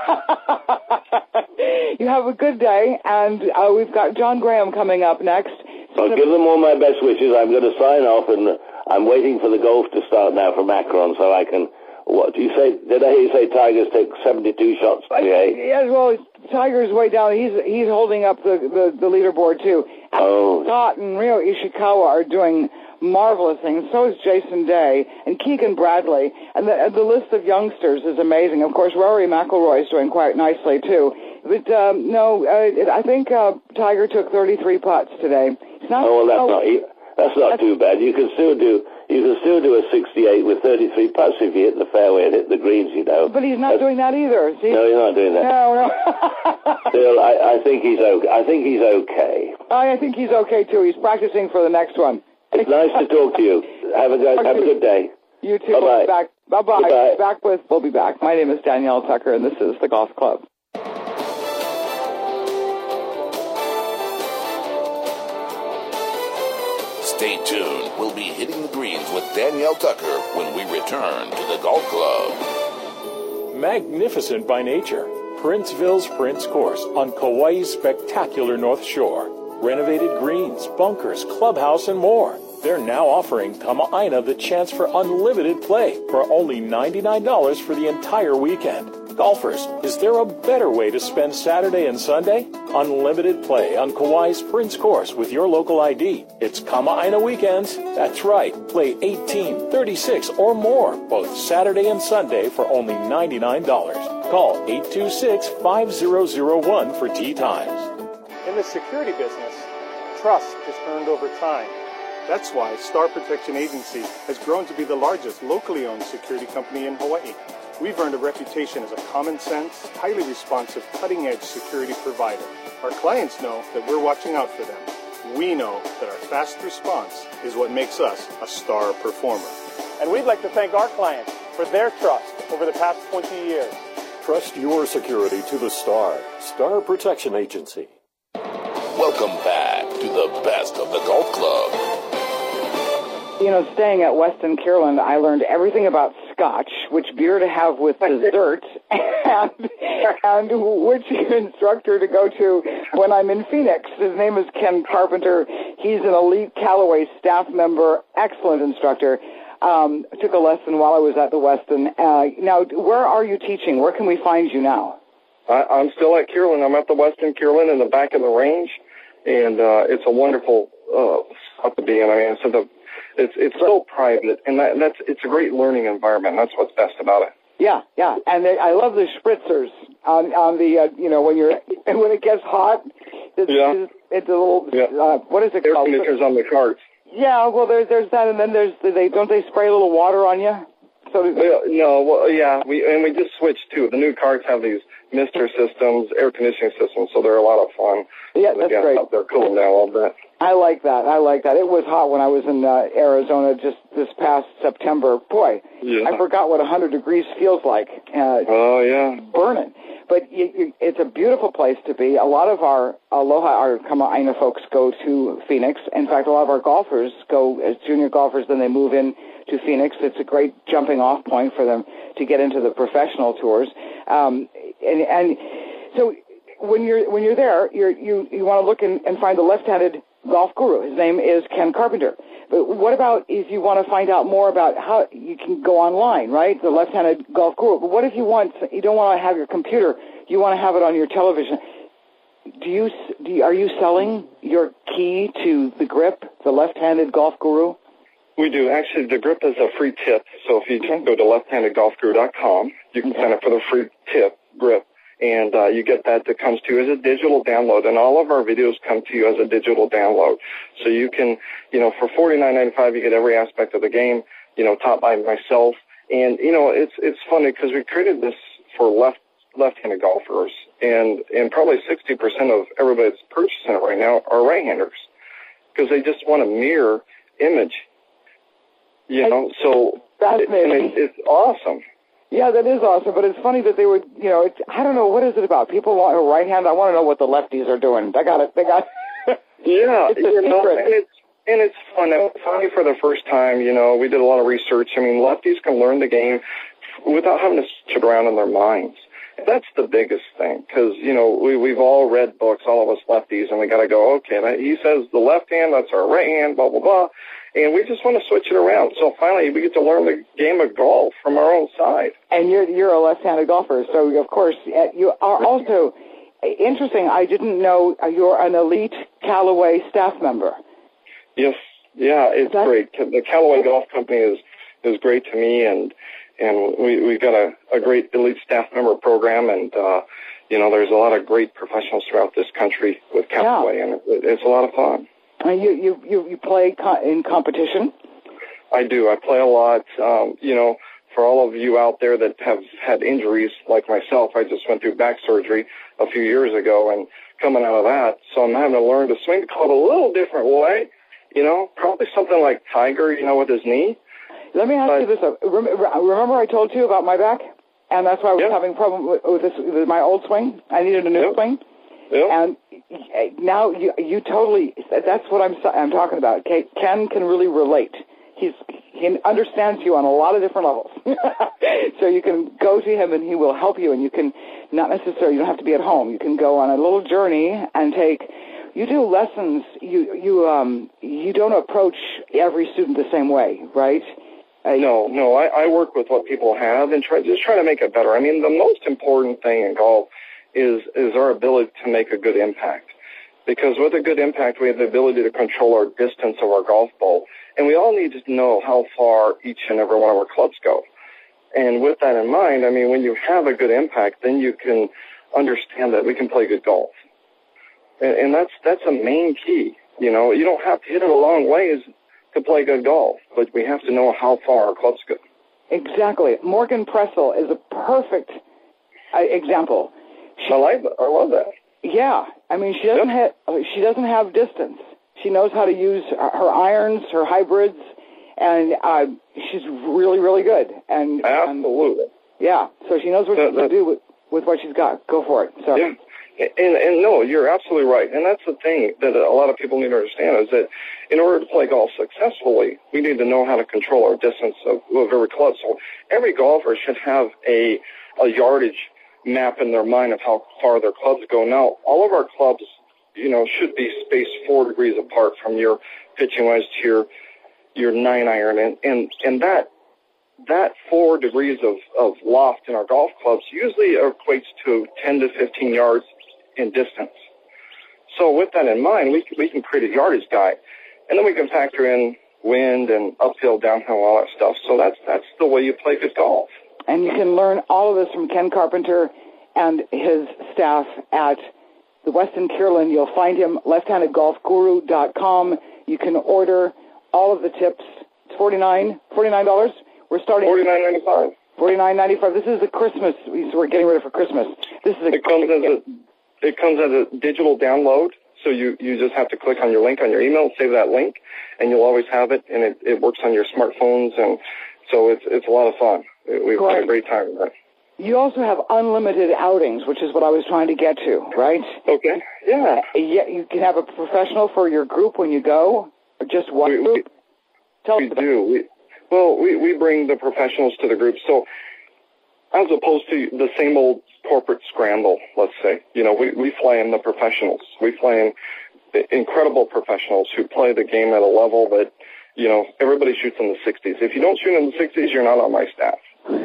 Speaker 2: You have a good day, and uh, we've got John Graham coming up next.
Speaker 11: I'll give them all my best wishes. I'm going to sign off, and I'm waiting for the golf to start now from Akron so I can... What do you say? Did I hear you say Tigers take seventy-two shots today?
Speaker 2: Yes, well, Tiger's way down. He's he's holding up the, the, the leaderboard, too.
Speaker 11: Oh.
Speaker 2: Scott and Ryo Ishikawa are doing marvelous things. So is Jason Day and Keegan Bradley. And the, the list of youngsters is amazing. Of course, Rory McIlroy is doing quite nicely, too. But, um, no, uh, I think uh, Tiger took thirty-three putts today. It's not,
Speaker 11: oh, well, that's
Speaker 2: oh,
Speaker 11: not, that's not that's, too bad. You can still do... You can still do a sixty-eight with thirty-three putts if you hit the fairway and hit the greens, you know.
Speaker 2: But he's not That's, doing that either. See?
Speaker 11: No, you're not doing that.
Speaker 2: No, no.
Speaker 11: Still, I, I think he's okay. I think he's okay.
Speaker 2: I think he's okay too. He's practicing for the next one.
Speaker 11: It's nice to talk to you. Have a good, have a good day.
Speaker 2: You too.
Speaker 11: Bye-bye.
Speaker 2: We'll be back. Bye-bye.
Speaker 11: Bye-bye.
Speaker 2: Back with. We'll be back. My name is Danielle Tucker, and this is the Golf Club.
Speaker 1: Stay tuned. We'll be hitting the greens with Danielle Tucker when we return to the Golf Club.
Speaker 5: Magnificent by nature, Princeville's Prince Course on Kauai's spectacular North Shore. Renovated greens, bunkers, clubhouse, and more. They're now offering Kama'aina the chance for unlimited play for only ninety-nine dollars for the entire weekend. Golfers, is there a better way to spend Saturday and Sunday? Unlimited play on Kauai's Prince Course with your local I D. It's Kama'aina weekends. That's right. Play eighteen, thirty-six, or more both Saturday and Sunday for only ninety-nine dollars. Call eight two six, five zero zero one for tee times.
Speaker 4: In the security business, trust is earned over time. That's why Star Protection Agency has grown to be the largest locally owned security company in Hawaii. we've earned a reputation as a common sense, highly responsive, cutting-edge security provider. Our clients know that we're watching out for them. We know that our fast response is what makes us a star performer.
Speaker 8: And we'd like to thank our clients for their trust over the past twenty years.
Speaker 5: Trust your security to the Star. Star Protection Agency.
Speaker 1: Welcome back to the best of the golf club.
Speaker 2: You know, staying at Weston Kierland, I learned everything about scotch, which beer to have with dessert, and, and which instructor to go to when I'm in Phoenix. His name is Ken Carpenter. He's an elite Callaway staff member, excellent instructor. Um, took a lesson while I was at the Weston. Uh, now, where are you teaching? Where can we find you now?
Speaker 12: I, I'm still at Kierland. I'm at the Weston Kierland in the back of the range, and uh, it's a wonderful uh, spot to be in. I mean, it's the It's it's so private, and that, that's it's a great learning environment. That's what's best about it.
Speaker 2: Yeah, yeah, and they, I love the spritzers on on the uh, you know when you're when it gets hot. It's,
Speaker 12: yeah,
Speaker 2: it's, it's a little
Speaker 12: yeah.
Speaker 2: uh, what is it
Speaker 12: Air
Speaker 2: called?
Speaker 12: conditioners on the carts.
Speaker 2: Yeah, well, there's there's that, and then there's they don't they spray a little water on you? So
Speaker 12: well, no, well, yeah, we and we just switched too. The new carts have these mister systems, air conditioning systems, so they're a lot of fun.
Speaker 2: Yeah, that's great.
Speaker 12: They're cooling down a little bit.
Speaker 2: I like that. I like that. It was hot when I was in uh, Arizona just this past September. Boy,
Speaker 12: yeah.
Speaker 2: I forgot what one hundred degrees feels like. Uh,
Speaker 12: oh, yeah.
Speaker 2: Burning. But you, you, it's a beautiful place to be. A lot of our Aloha, our Kama'aina folks go to Phoenix. In fact, a lot of our golfers go as junior golfers, then they move in to Phoenix. It's a great jumping off point for them to get into the professional tours. Um, and, and so when you're when you're there, you're, you you want to look and, and find the left-handed golf guru. His name is Ken Carpenter. But what about if you want to find out more about how you can go online, right? The left-handed golf guru. But what if you want you don't want to have your computer, you want to have it on your television? Do you, do you are you selling your key to the grip, the left-handed golf guru?
Speaker 12: We do. Actually, the grip is a free tip. So if you okay. go to left handed golf guru dot com, you can okay. sign up for the free tip grip. And uh, you get that that comes to you as a digital download, and all of our videos come to you as a digital download. So you can, you know, for forty-nine ninety-five, you get every aspect of the game, you know, taught by myself. And you know, it's it's funny because we created this for left left-handed golfers, and and probably sixty percent of everybody that's purchasing it right now are right-handers because they just want a mirror image. You know, so it, and it, it's awesome.
Speaker 2: Yeah, that is awesome, but it's funny that they would, you know, it's, I don't know, what is it about? People want a right hand. I want to know what the lefties are doing. They got it. They got it.
Speaker 12: Yeah,
Speaker 2: it's a
Speaker 12: you know,
Speaker 2: secret.
Speaker 12: and it's, and it's fun. It's funny for the first time, you know, we did a lot of research. I mean, lefties can learn the game without having to switch it around in their minds. That's the biggest thing because, you know, we, we've all read books, all of us lefties, and we got to go, okay, he says the left hand, that's our right hand, blah, blah, blah. And we just want to switch it around. So finally, we get to learn the game of golf from our own side.
Speaker 2: And you're you're a left-handed golfer, so of course you are also interesting. I didn't know you're an elite Callaway staff member.
Speaker 12: Yes, yeah, it's That's... great. The Callaway Golf Company is is great to me, and and we we've got a, a great elite staff member program, and uh, you know, there's a lot of great professionals throughout this country with Callaway, yeah. and it, it's a lot of fun.
Speaker 2: Uh, you, you, you, you play co- in competition?
Speaker 12: I do. I play a lot. Um, you know, for all of you out there that have had injuries like myself, I just went through back surgery a few years ago and coming out of that, so I'm having to learn to swing the club a little different way, you know, probably something like Tiger, you know, with his knee.
Speaker 2: Let me ask but, you this. Uh, remember I told you about my back? And that's why I was
Speaker 12: yeah.
Speaker 2: having a problem with, with, this, with my old swing? I needed a new
Speaker 12: yep.
Speaker 2: swing?
Speaker 12: Yep.
Speaker 2: And now you you totally, that's what I'm I'm talking about. Ken can really relate. He's He understands you on a lot of different levels. So you can go to him and he will help you, and you can not necessarily, you don't have to be at home. You can go on a little journey and take, you do lessons, you you um you don't approach every student the same way, right?
Speaker 12: Uh, no, no, I, I work with what people have and try just try to make it better. I mean, the most important thing in golf is is our ability to make a good impact. Because with a good impact, we have the ability to control our distance of our golf ball. And we all need to know how far each and every one of our clubs go. And with that in mind, I mean, when you have a good impact, then you can understand that we can play good golf. And, and that's that's a main key. You know, you don't have to hit it a long ways to play good golf, but we have to know how far our clubs go.
Speaker 2: Exactly. Morgan Pressel is a perfect uh, example.
Speaker 12: She, I like that. I love that.
Speaker 2: Yeah. I mean, she doesn't
Speaker 12: Yep.
Speaker 2: have she doesn't have distance. She knows how to use her irons, her hybrids, and uh, she's really, really good. And
Speaker 12: Absolutely.
Speaker 2: And, yeah. So she knows what
Speaker 12: That-
Speaker 2: she's going to do with, with what she's got. Go for it. So.
Speaker 12: Yeah. And, and no, you're absolutely right. And that's the thing that a lot of people need to understand is that in order to play golf successfully, we need to know how to control our distance of, of every club. So every golfer should have a, a yardage map in their mind of how far their clubs go. Now, all of our clubs, you know, should be spaced four degrees apart from your pitching wedge to your, your nine iron. And, and, and that, that four degrees of, of loft in our golf clubs usually equates to ten to fifteen yards in distance. So with that in mind, we can, we can create a yardage guide, and then we can factor in wind and uphill, downhill, all that stuff. So that's that's the way you play good golf.
Speaker 2: And you can learn all of this from Ken Carpenter and his staff at the Westin Kierland. You'll find him left handed golf guru dot com. You can order all of the tips. It's forty-nine dollars. We're starting
Speaker 12: forty-nine ninety-five.
Speaker 2: forty-nine ninety-five. This is the Christmas. We're getting ready for Christmas. This is a
Speaker 12: it comes as a it comes as a digital download. So you, you just have to click on your link on your email, save that link, and you'll always have it. And it, it works on your smartphones, and so it's it's a lot of fun. We've
Speaker 2: Great.
Speaker 12: had a great time with that.
Speaker 2: You also have unlimited outings, which is what I was trying to get to, right?
Speaker 12: Okay. Yeah.
Speaker 2: Yeah. You can have a professional for your group when you go, or just one
Speaker 12: we,
Speaker 2: group.
Speaker 12: We,
Speaker 2: Tell
Speaker 12: we
Speaker 2: us about
Speaker 12: do. We, well, we, we bring the professionals to the group. So as opposed to the same old corporate scramble, let's say, you know, we, we fly in the professionals. We fly in incredible professionals who play the game at a level that, you know, everybody shoots in the sixties. If you don't shoot in the sixties, you're not on my staff.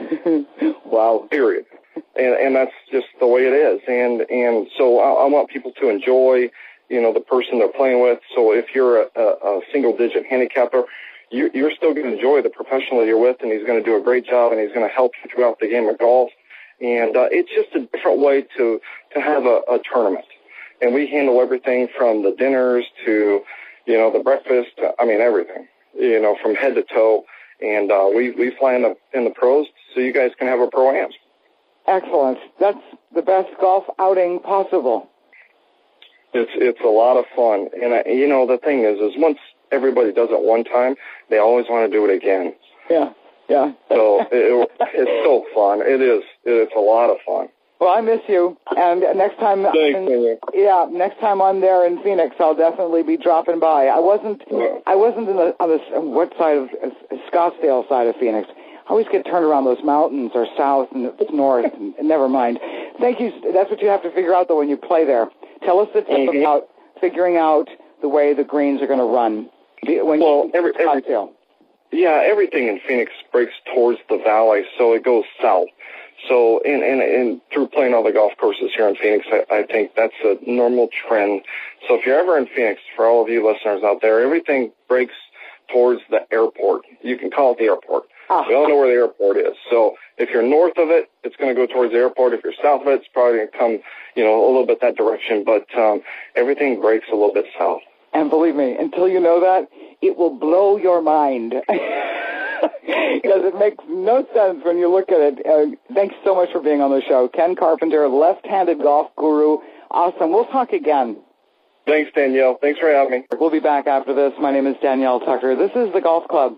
Speaker 2: Wow.
Speaker 12: Period. And, and that's just the way it is. And, and so I, I want people to enjoy, you know, the person they're playing with. So if you're a, a, a single-digit handicapper, you, you're still going to enjoy the professional you're with, and he's going to do a great job, and he's going to help you throughout the game of golf. And uh, it's just a different way to, to have a, a tournament. And we handle everything from the dinners to, you know, the breakfast, I mean, everything, you know, from head to toe. And uh, we, we fly in the, in the pros so you guys can have a pro-am.
Speaker 2: Excellent. That's the best golf outing possible.
Speaker 12: It's it's a lot of fun. And, I, you know, the thing is, is once everybody does it one time, they always want to do it again.
Speaker 2: Yeah, yeah.
Speaker 12: So it, it's so fun. It is. It's a lot of fun.
Speaker 2: Well, I miss you, and next time,
Speaker 12: Thanks,
Speaker 2: I'm, yeah, next time I'm there in Phoenix, I'll definitely be dropping by. I wasn't,
Speaker 12: Yeah.
Speaker 2: I wasn't in the on the what side of uh, Scottsdale side of Phoenix. I always get turned around those mountains, or south and it's north, and, and never mind. Thank you. That's what you have to figure out though when you play there. Tell us the tip
Speaker 12: Mm-hmm.
Speaker 2: about figuring out the way the greens are going to run when
Speaker 12: Well,
Speaker 2: you
Speaker 12: every, every,
Speaker 2: Scottsdale.
Speaker 12: yeah, everything in Phoenix breaks towards the valley, so it goes south. So, and, and, and through playing all the golf courses here in Phoenix, I, I think that's a normal trend. So if you're ever in Phoenix, for all of you listeners out there, everything breaks towards the airport. You can call it the airport.
Speaker 2: Ah.
Speaker 12: We all know where the airport is. So if you're north of it, it's going to go towards the airport. If you're south of it, it's probably going to come, you know, a little bit that direction. But um, everything breaks a little bit south.
Speaker 2: And believe me, until you know that, it will blow your mind. Because it makes no sense when you look at it. Uh, thanks so much for being on the show. Ken Carpenter, left-handed golf guru. Awesome. We'll talk again.
Speaker 12: Thanks, Danielle. Thanks for having me.
Speaker 2: We'll be back after this. My name is Danielle Tucker. This is the Golf Club.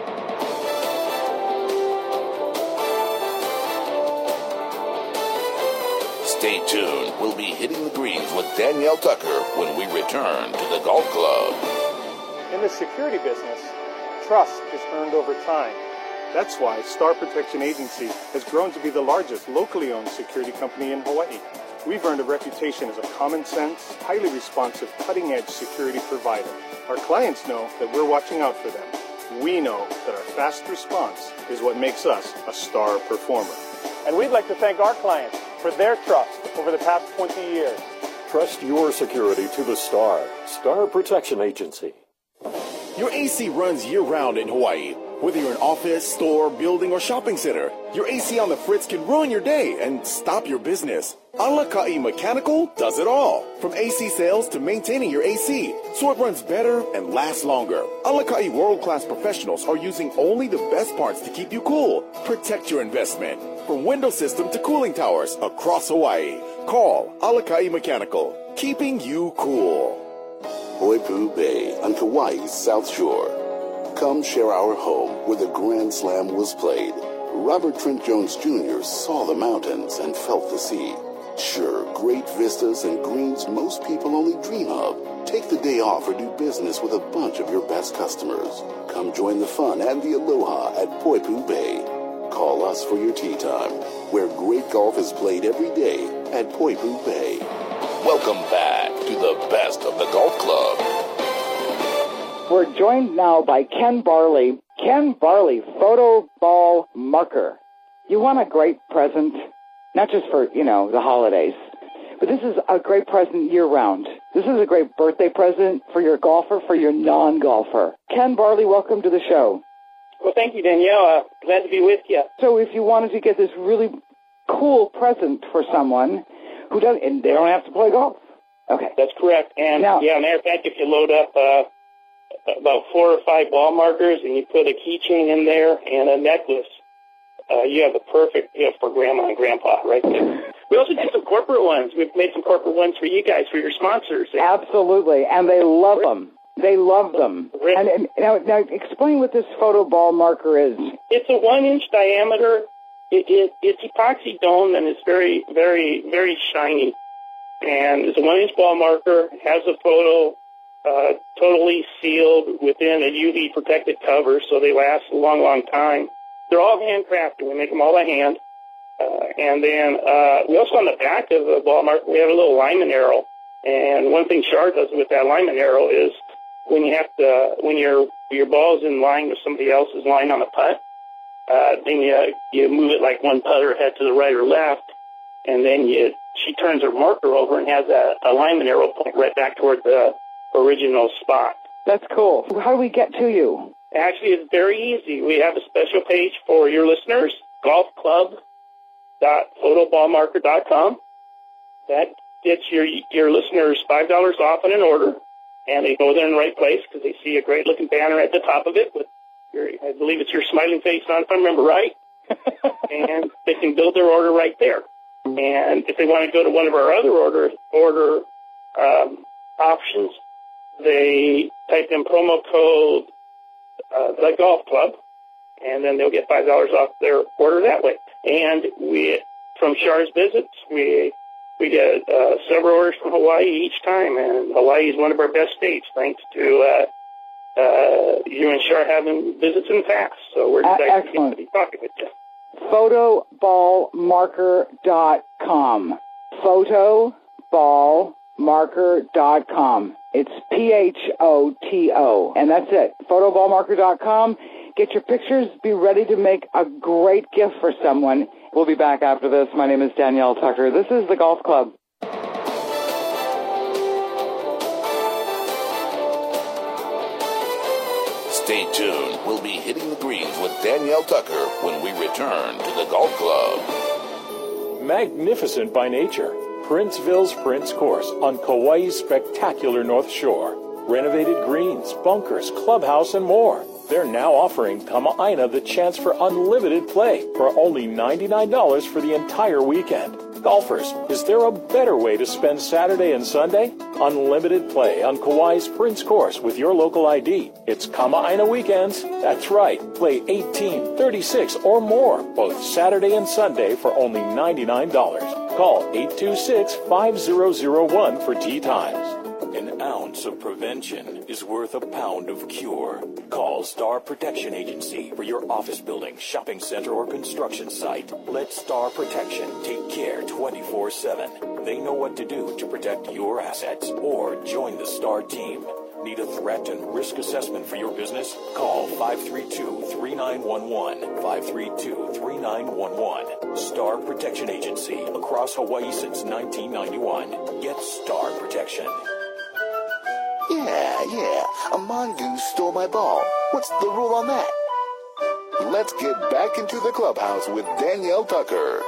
Speaker 1: Stay tuned. We'll be hitting the greens with Danielle Tucker when we return to the Golf Club.
Speaker 4: In the security business, trust is earned over time. That's why Star Protection Agency has grown to be the largest locally owned security company in Hawaii. We've earned a reputation as a common sense, highly responsive, cutting-edge security provider. Our clients know that we're watching out for them. We know that our fast response is what makes us a star performer.
Speaker 8: And we'd like to thank our clients for their trust over the past twenty years.
Speaker 5: Trust your security to the Star. Star Protection Agency.
Speaker 6: Your A C runs year-round in Hawaii. Whether you're an office, store, building, or shopping center, your A C on the Fritz can ruin your day and stop your business. Alakai Mechanical does it all. From A C sales to maintaining your A C, so it runs better and lasts longer. Alakai world-class professionals are using only the best parts to keep you cool. Protect your investment. From window system to cooling towers across Hawaii. Call Alakai Mechanical, keeping you cool.
Speaker 1: Poipu Bay on Kauai's South Shore. Come share our home where the Grand Slam was played. Robert Trent Jones Junior saw the mountains and felt the sea. Sure, great vistas and greens most people only dream of. Take the day off or do business with a bunch of your best customers. Come join the fun and the aloha at Poipu Bay. Call us for your tea time, where great golf is played every day at Poipu Bay. Welcome back to the best of the golf club.
Speaker 2: We're joined now by Ken Barley. Ken Barley, Photo Ball Marker. You want a great present, not just for, you know, the holidays, but this is a great present year-round. This is a great birthday present for your golfer, for your non-golfer. Ken Barley, welcome to the show.
Speaker 13: Well, thank you, Danielle. Uh, glad to be with you.
Speaker 2: So if you wanted to get this really cool present for someone who doesn't, and they don't have to play golf. Okay.
Speaker 13: That's correct. And, now, yeah, matter of fact, if you load up uh, about four or five ball markers and you put a keychain in there and a necklace, uh, you have the perfect gift for grandma and grandpa right there. We also did some corporate ones. We've made some corporate ones for you guys, for your sponsors.
Speaker 2: Absolutely, and they love them. They love them. And, and now, now, explain what this photo ball marker is.
Speaker 13: It's a one-inch diameter. It, it, it's epoxy dome, and it's very, very, very shiny. And it's a one-inch ball marker. It has a photo uh, totally sealed within a U V-protected cover, so they last a long, long time. They're all handcrafted. We make them all by hand. Uh, and then uh, we also, on the back of the ball marker, we have a little lineman arrow. And one thing Char does with that lineman arrow is when you have to, when your your ball's in line with somebody else's line on a putt, uh, then you you move it like one putter head to the right or left, and then you she turns her marker over and has a, a lineman arrow point right back toward the original spot.
Speaker 2: That's cool. How do we get to you?
Speaker 13: Actually, it's very easy. We have a special page for your listeners, golf club dot photo ball marker dot com. That gets your your listeners five dollars off on an order. And they go there in the right place because they see a great-looking banner at the top of it with, your, I believe it's your smiling face on, if I remember right. And they can build their order right there. And if they want to go to one of our other order order um, options, they type in promo code uh, the golf club, and then they'll get five dollars off their order that way. And we, from Char's visits, we. We get uh, several orders from Hawaii each time, and Hawaii is one of our best states, thanks to uh, uh, you and Char having visits in the past. So we're excited to be talking with you.
Speaker 2: photo ball marker dot com. photo ball marker dot com. It's P H O T O, and that's it. photo ball marker dot com. Get your pictures. Be ready to make a great gift for someone. We'll be back after this. My name is Danielle Tucker. This is the Golf Club.
Speaker 1: Stay tuned. We'll be hitting the greens with Danielle Tucker when we return to the Golf Club.
Speaker 5: Magnificent by nature, Princeville's Prince Course on Kauai's spectacular North Shore. Renovated greens, bunkers, clubhouse, and more. They're now offering Kama'aina the chance for unlimited play for only ninety-nine dollars for the entire weekend. Golfers, is there a better way to spend Saturday and Sunday? Unlimited play on Kauai's Prince Course with your local I D. It's Kama'aina weekends. That's right. Play eighteen, thirty-six, or more both Saturday and Sunday for only ninety-nine dollars. Call eight two six, five zero zero one for tee times.
Speaker 10: An ounce of prevention is worth a pound of cure. Call Star Protection Agency for your office building, shopping center, or construction site. Let Star Protection take care twenty-four seven. They know what to do to protect your assets, or join the Star team. Need a threat and risk assessment for your business? Call five three two, three nine one one, five three two, three nine one one. Star Protection Agency, across Hawaii since nineteen ninety-one. Get Star Protection.
Speaker 1: Yeah, yeah, a mongoose stole my ball. What's the rule on that? let's get back into the clubhouse with Danielle Tucker.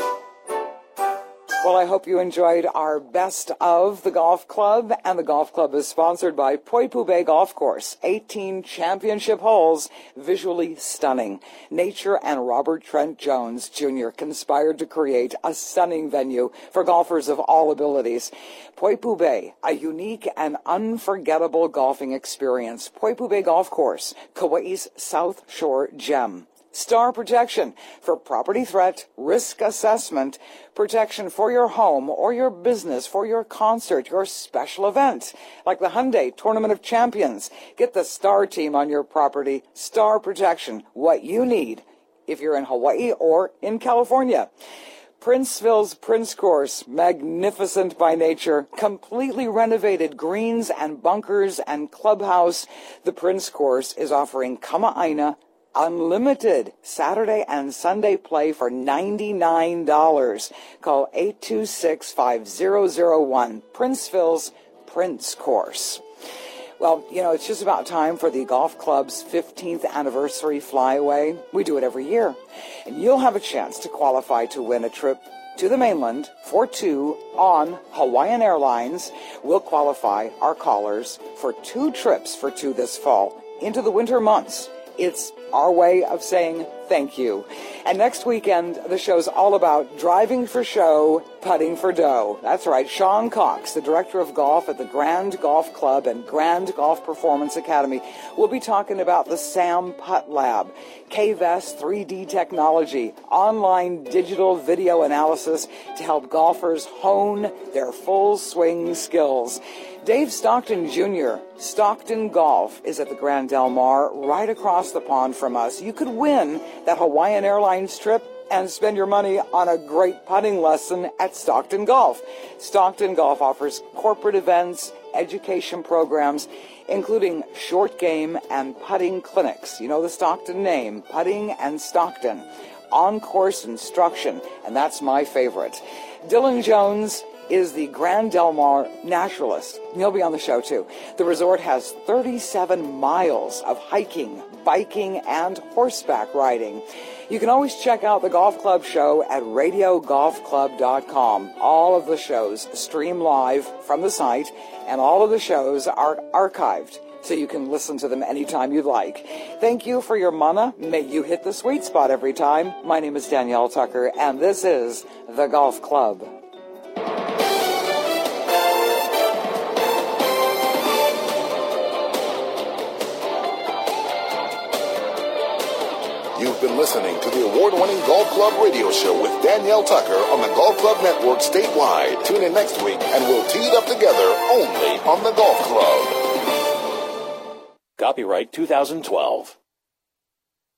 Speaker 2: Well, I hope you enjoyed our best of the golf club, and the golf club is sponsored by Poipu Bay Golf Course. eighteen championship holes, visually stunning. Nature and Robert Trent Jones Junior conspired to create a stunning venue for golfers of all abilities. Poipu Bay, a unique and unforgettable golfing experience. Poipu Bay Golf Course, Kauai's South Shore gem. Star Protection for property threat, risk assessment, protection for your home or your business, for your concert, your special event, like the Hyundai Tournament of Champions. Get the Star team on your property. Star Protection, what you need if you're in Hawaii or in California. Princeville's Prince Course, magnificent by nature, completely renovated greens and bunkers and clubhouse. The Prince Course is offering Kama'aina unlimited Saturday and Sunday play for ninety-nine dollars. Call eight two six, five zero zero one, Princeville's Prince Course. Well, you know, it's just about time for the golf club's fifteenth anniversary flyaway. We do it every year. And you'll have a chance to qualify to win a trip to the mainland for two on Hawaiian Airlines. We'll qualify our callers for two trips for two this fall into the winter months. It's our way of saying thank you. And next weekend, the show's all about driving for show, putting for dough. That's right. Sean Cox, the director of golf at the Grand Golf Club and Grand Golf Performance Academy, will be talking about the Sam Putt Lab, K V E S three D technology, online digital video analysis to help golfers hone their full swing skills. Dave Stockton Junior, Stockton Golf, is at the Grand Del Mar, right across the pond from us. You could win that Hawaiian Airlines trip and spend your money on a great putting lesson at Stockton Golf. Stockton Golf offers corporate events, education programs, including short game and putting clinics. You know the Stockton name, Putting and Stockton. On-course instruction, and that's my favorite. Dylan Jones is the Grand Del Mar naturalist. He'll be on the show, too. The resort has thirty-seven miles of hiking, biking, and horseback riding. You can always check out the Golf Club show at radio golf club dot com. All of the shows stream live from the site, and all of the shows are archived, so you can listen to them anytime you'd like. Thank you for your mana. May you hit the sweet spot every time. My name is Danielle Tucker, and this is The Golf Club.
Speaker 1: You've been listening to the award-winning Golf Club radio show with Danielle Tucker on the Golf Club Network statewide. Tune in next week and we'll tee it up together only on the Golf Club.
Speaker 5: Copyright two thousand twelve.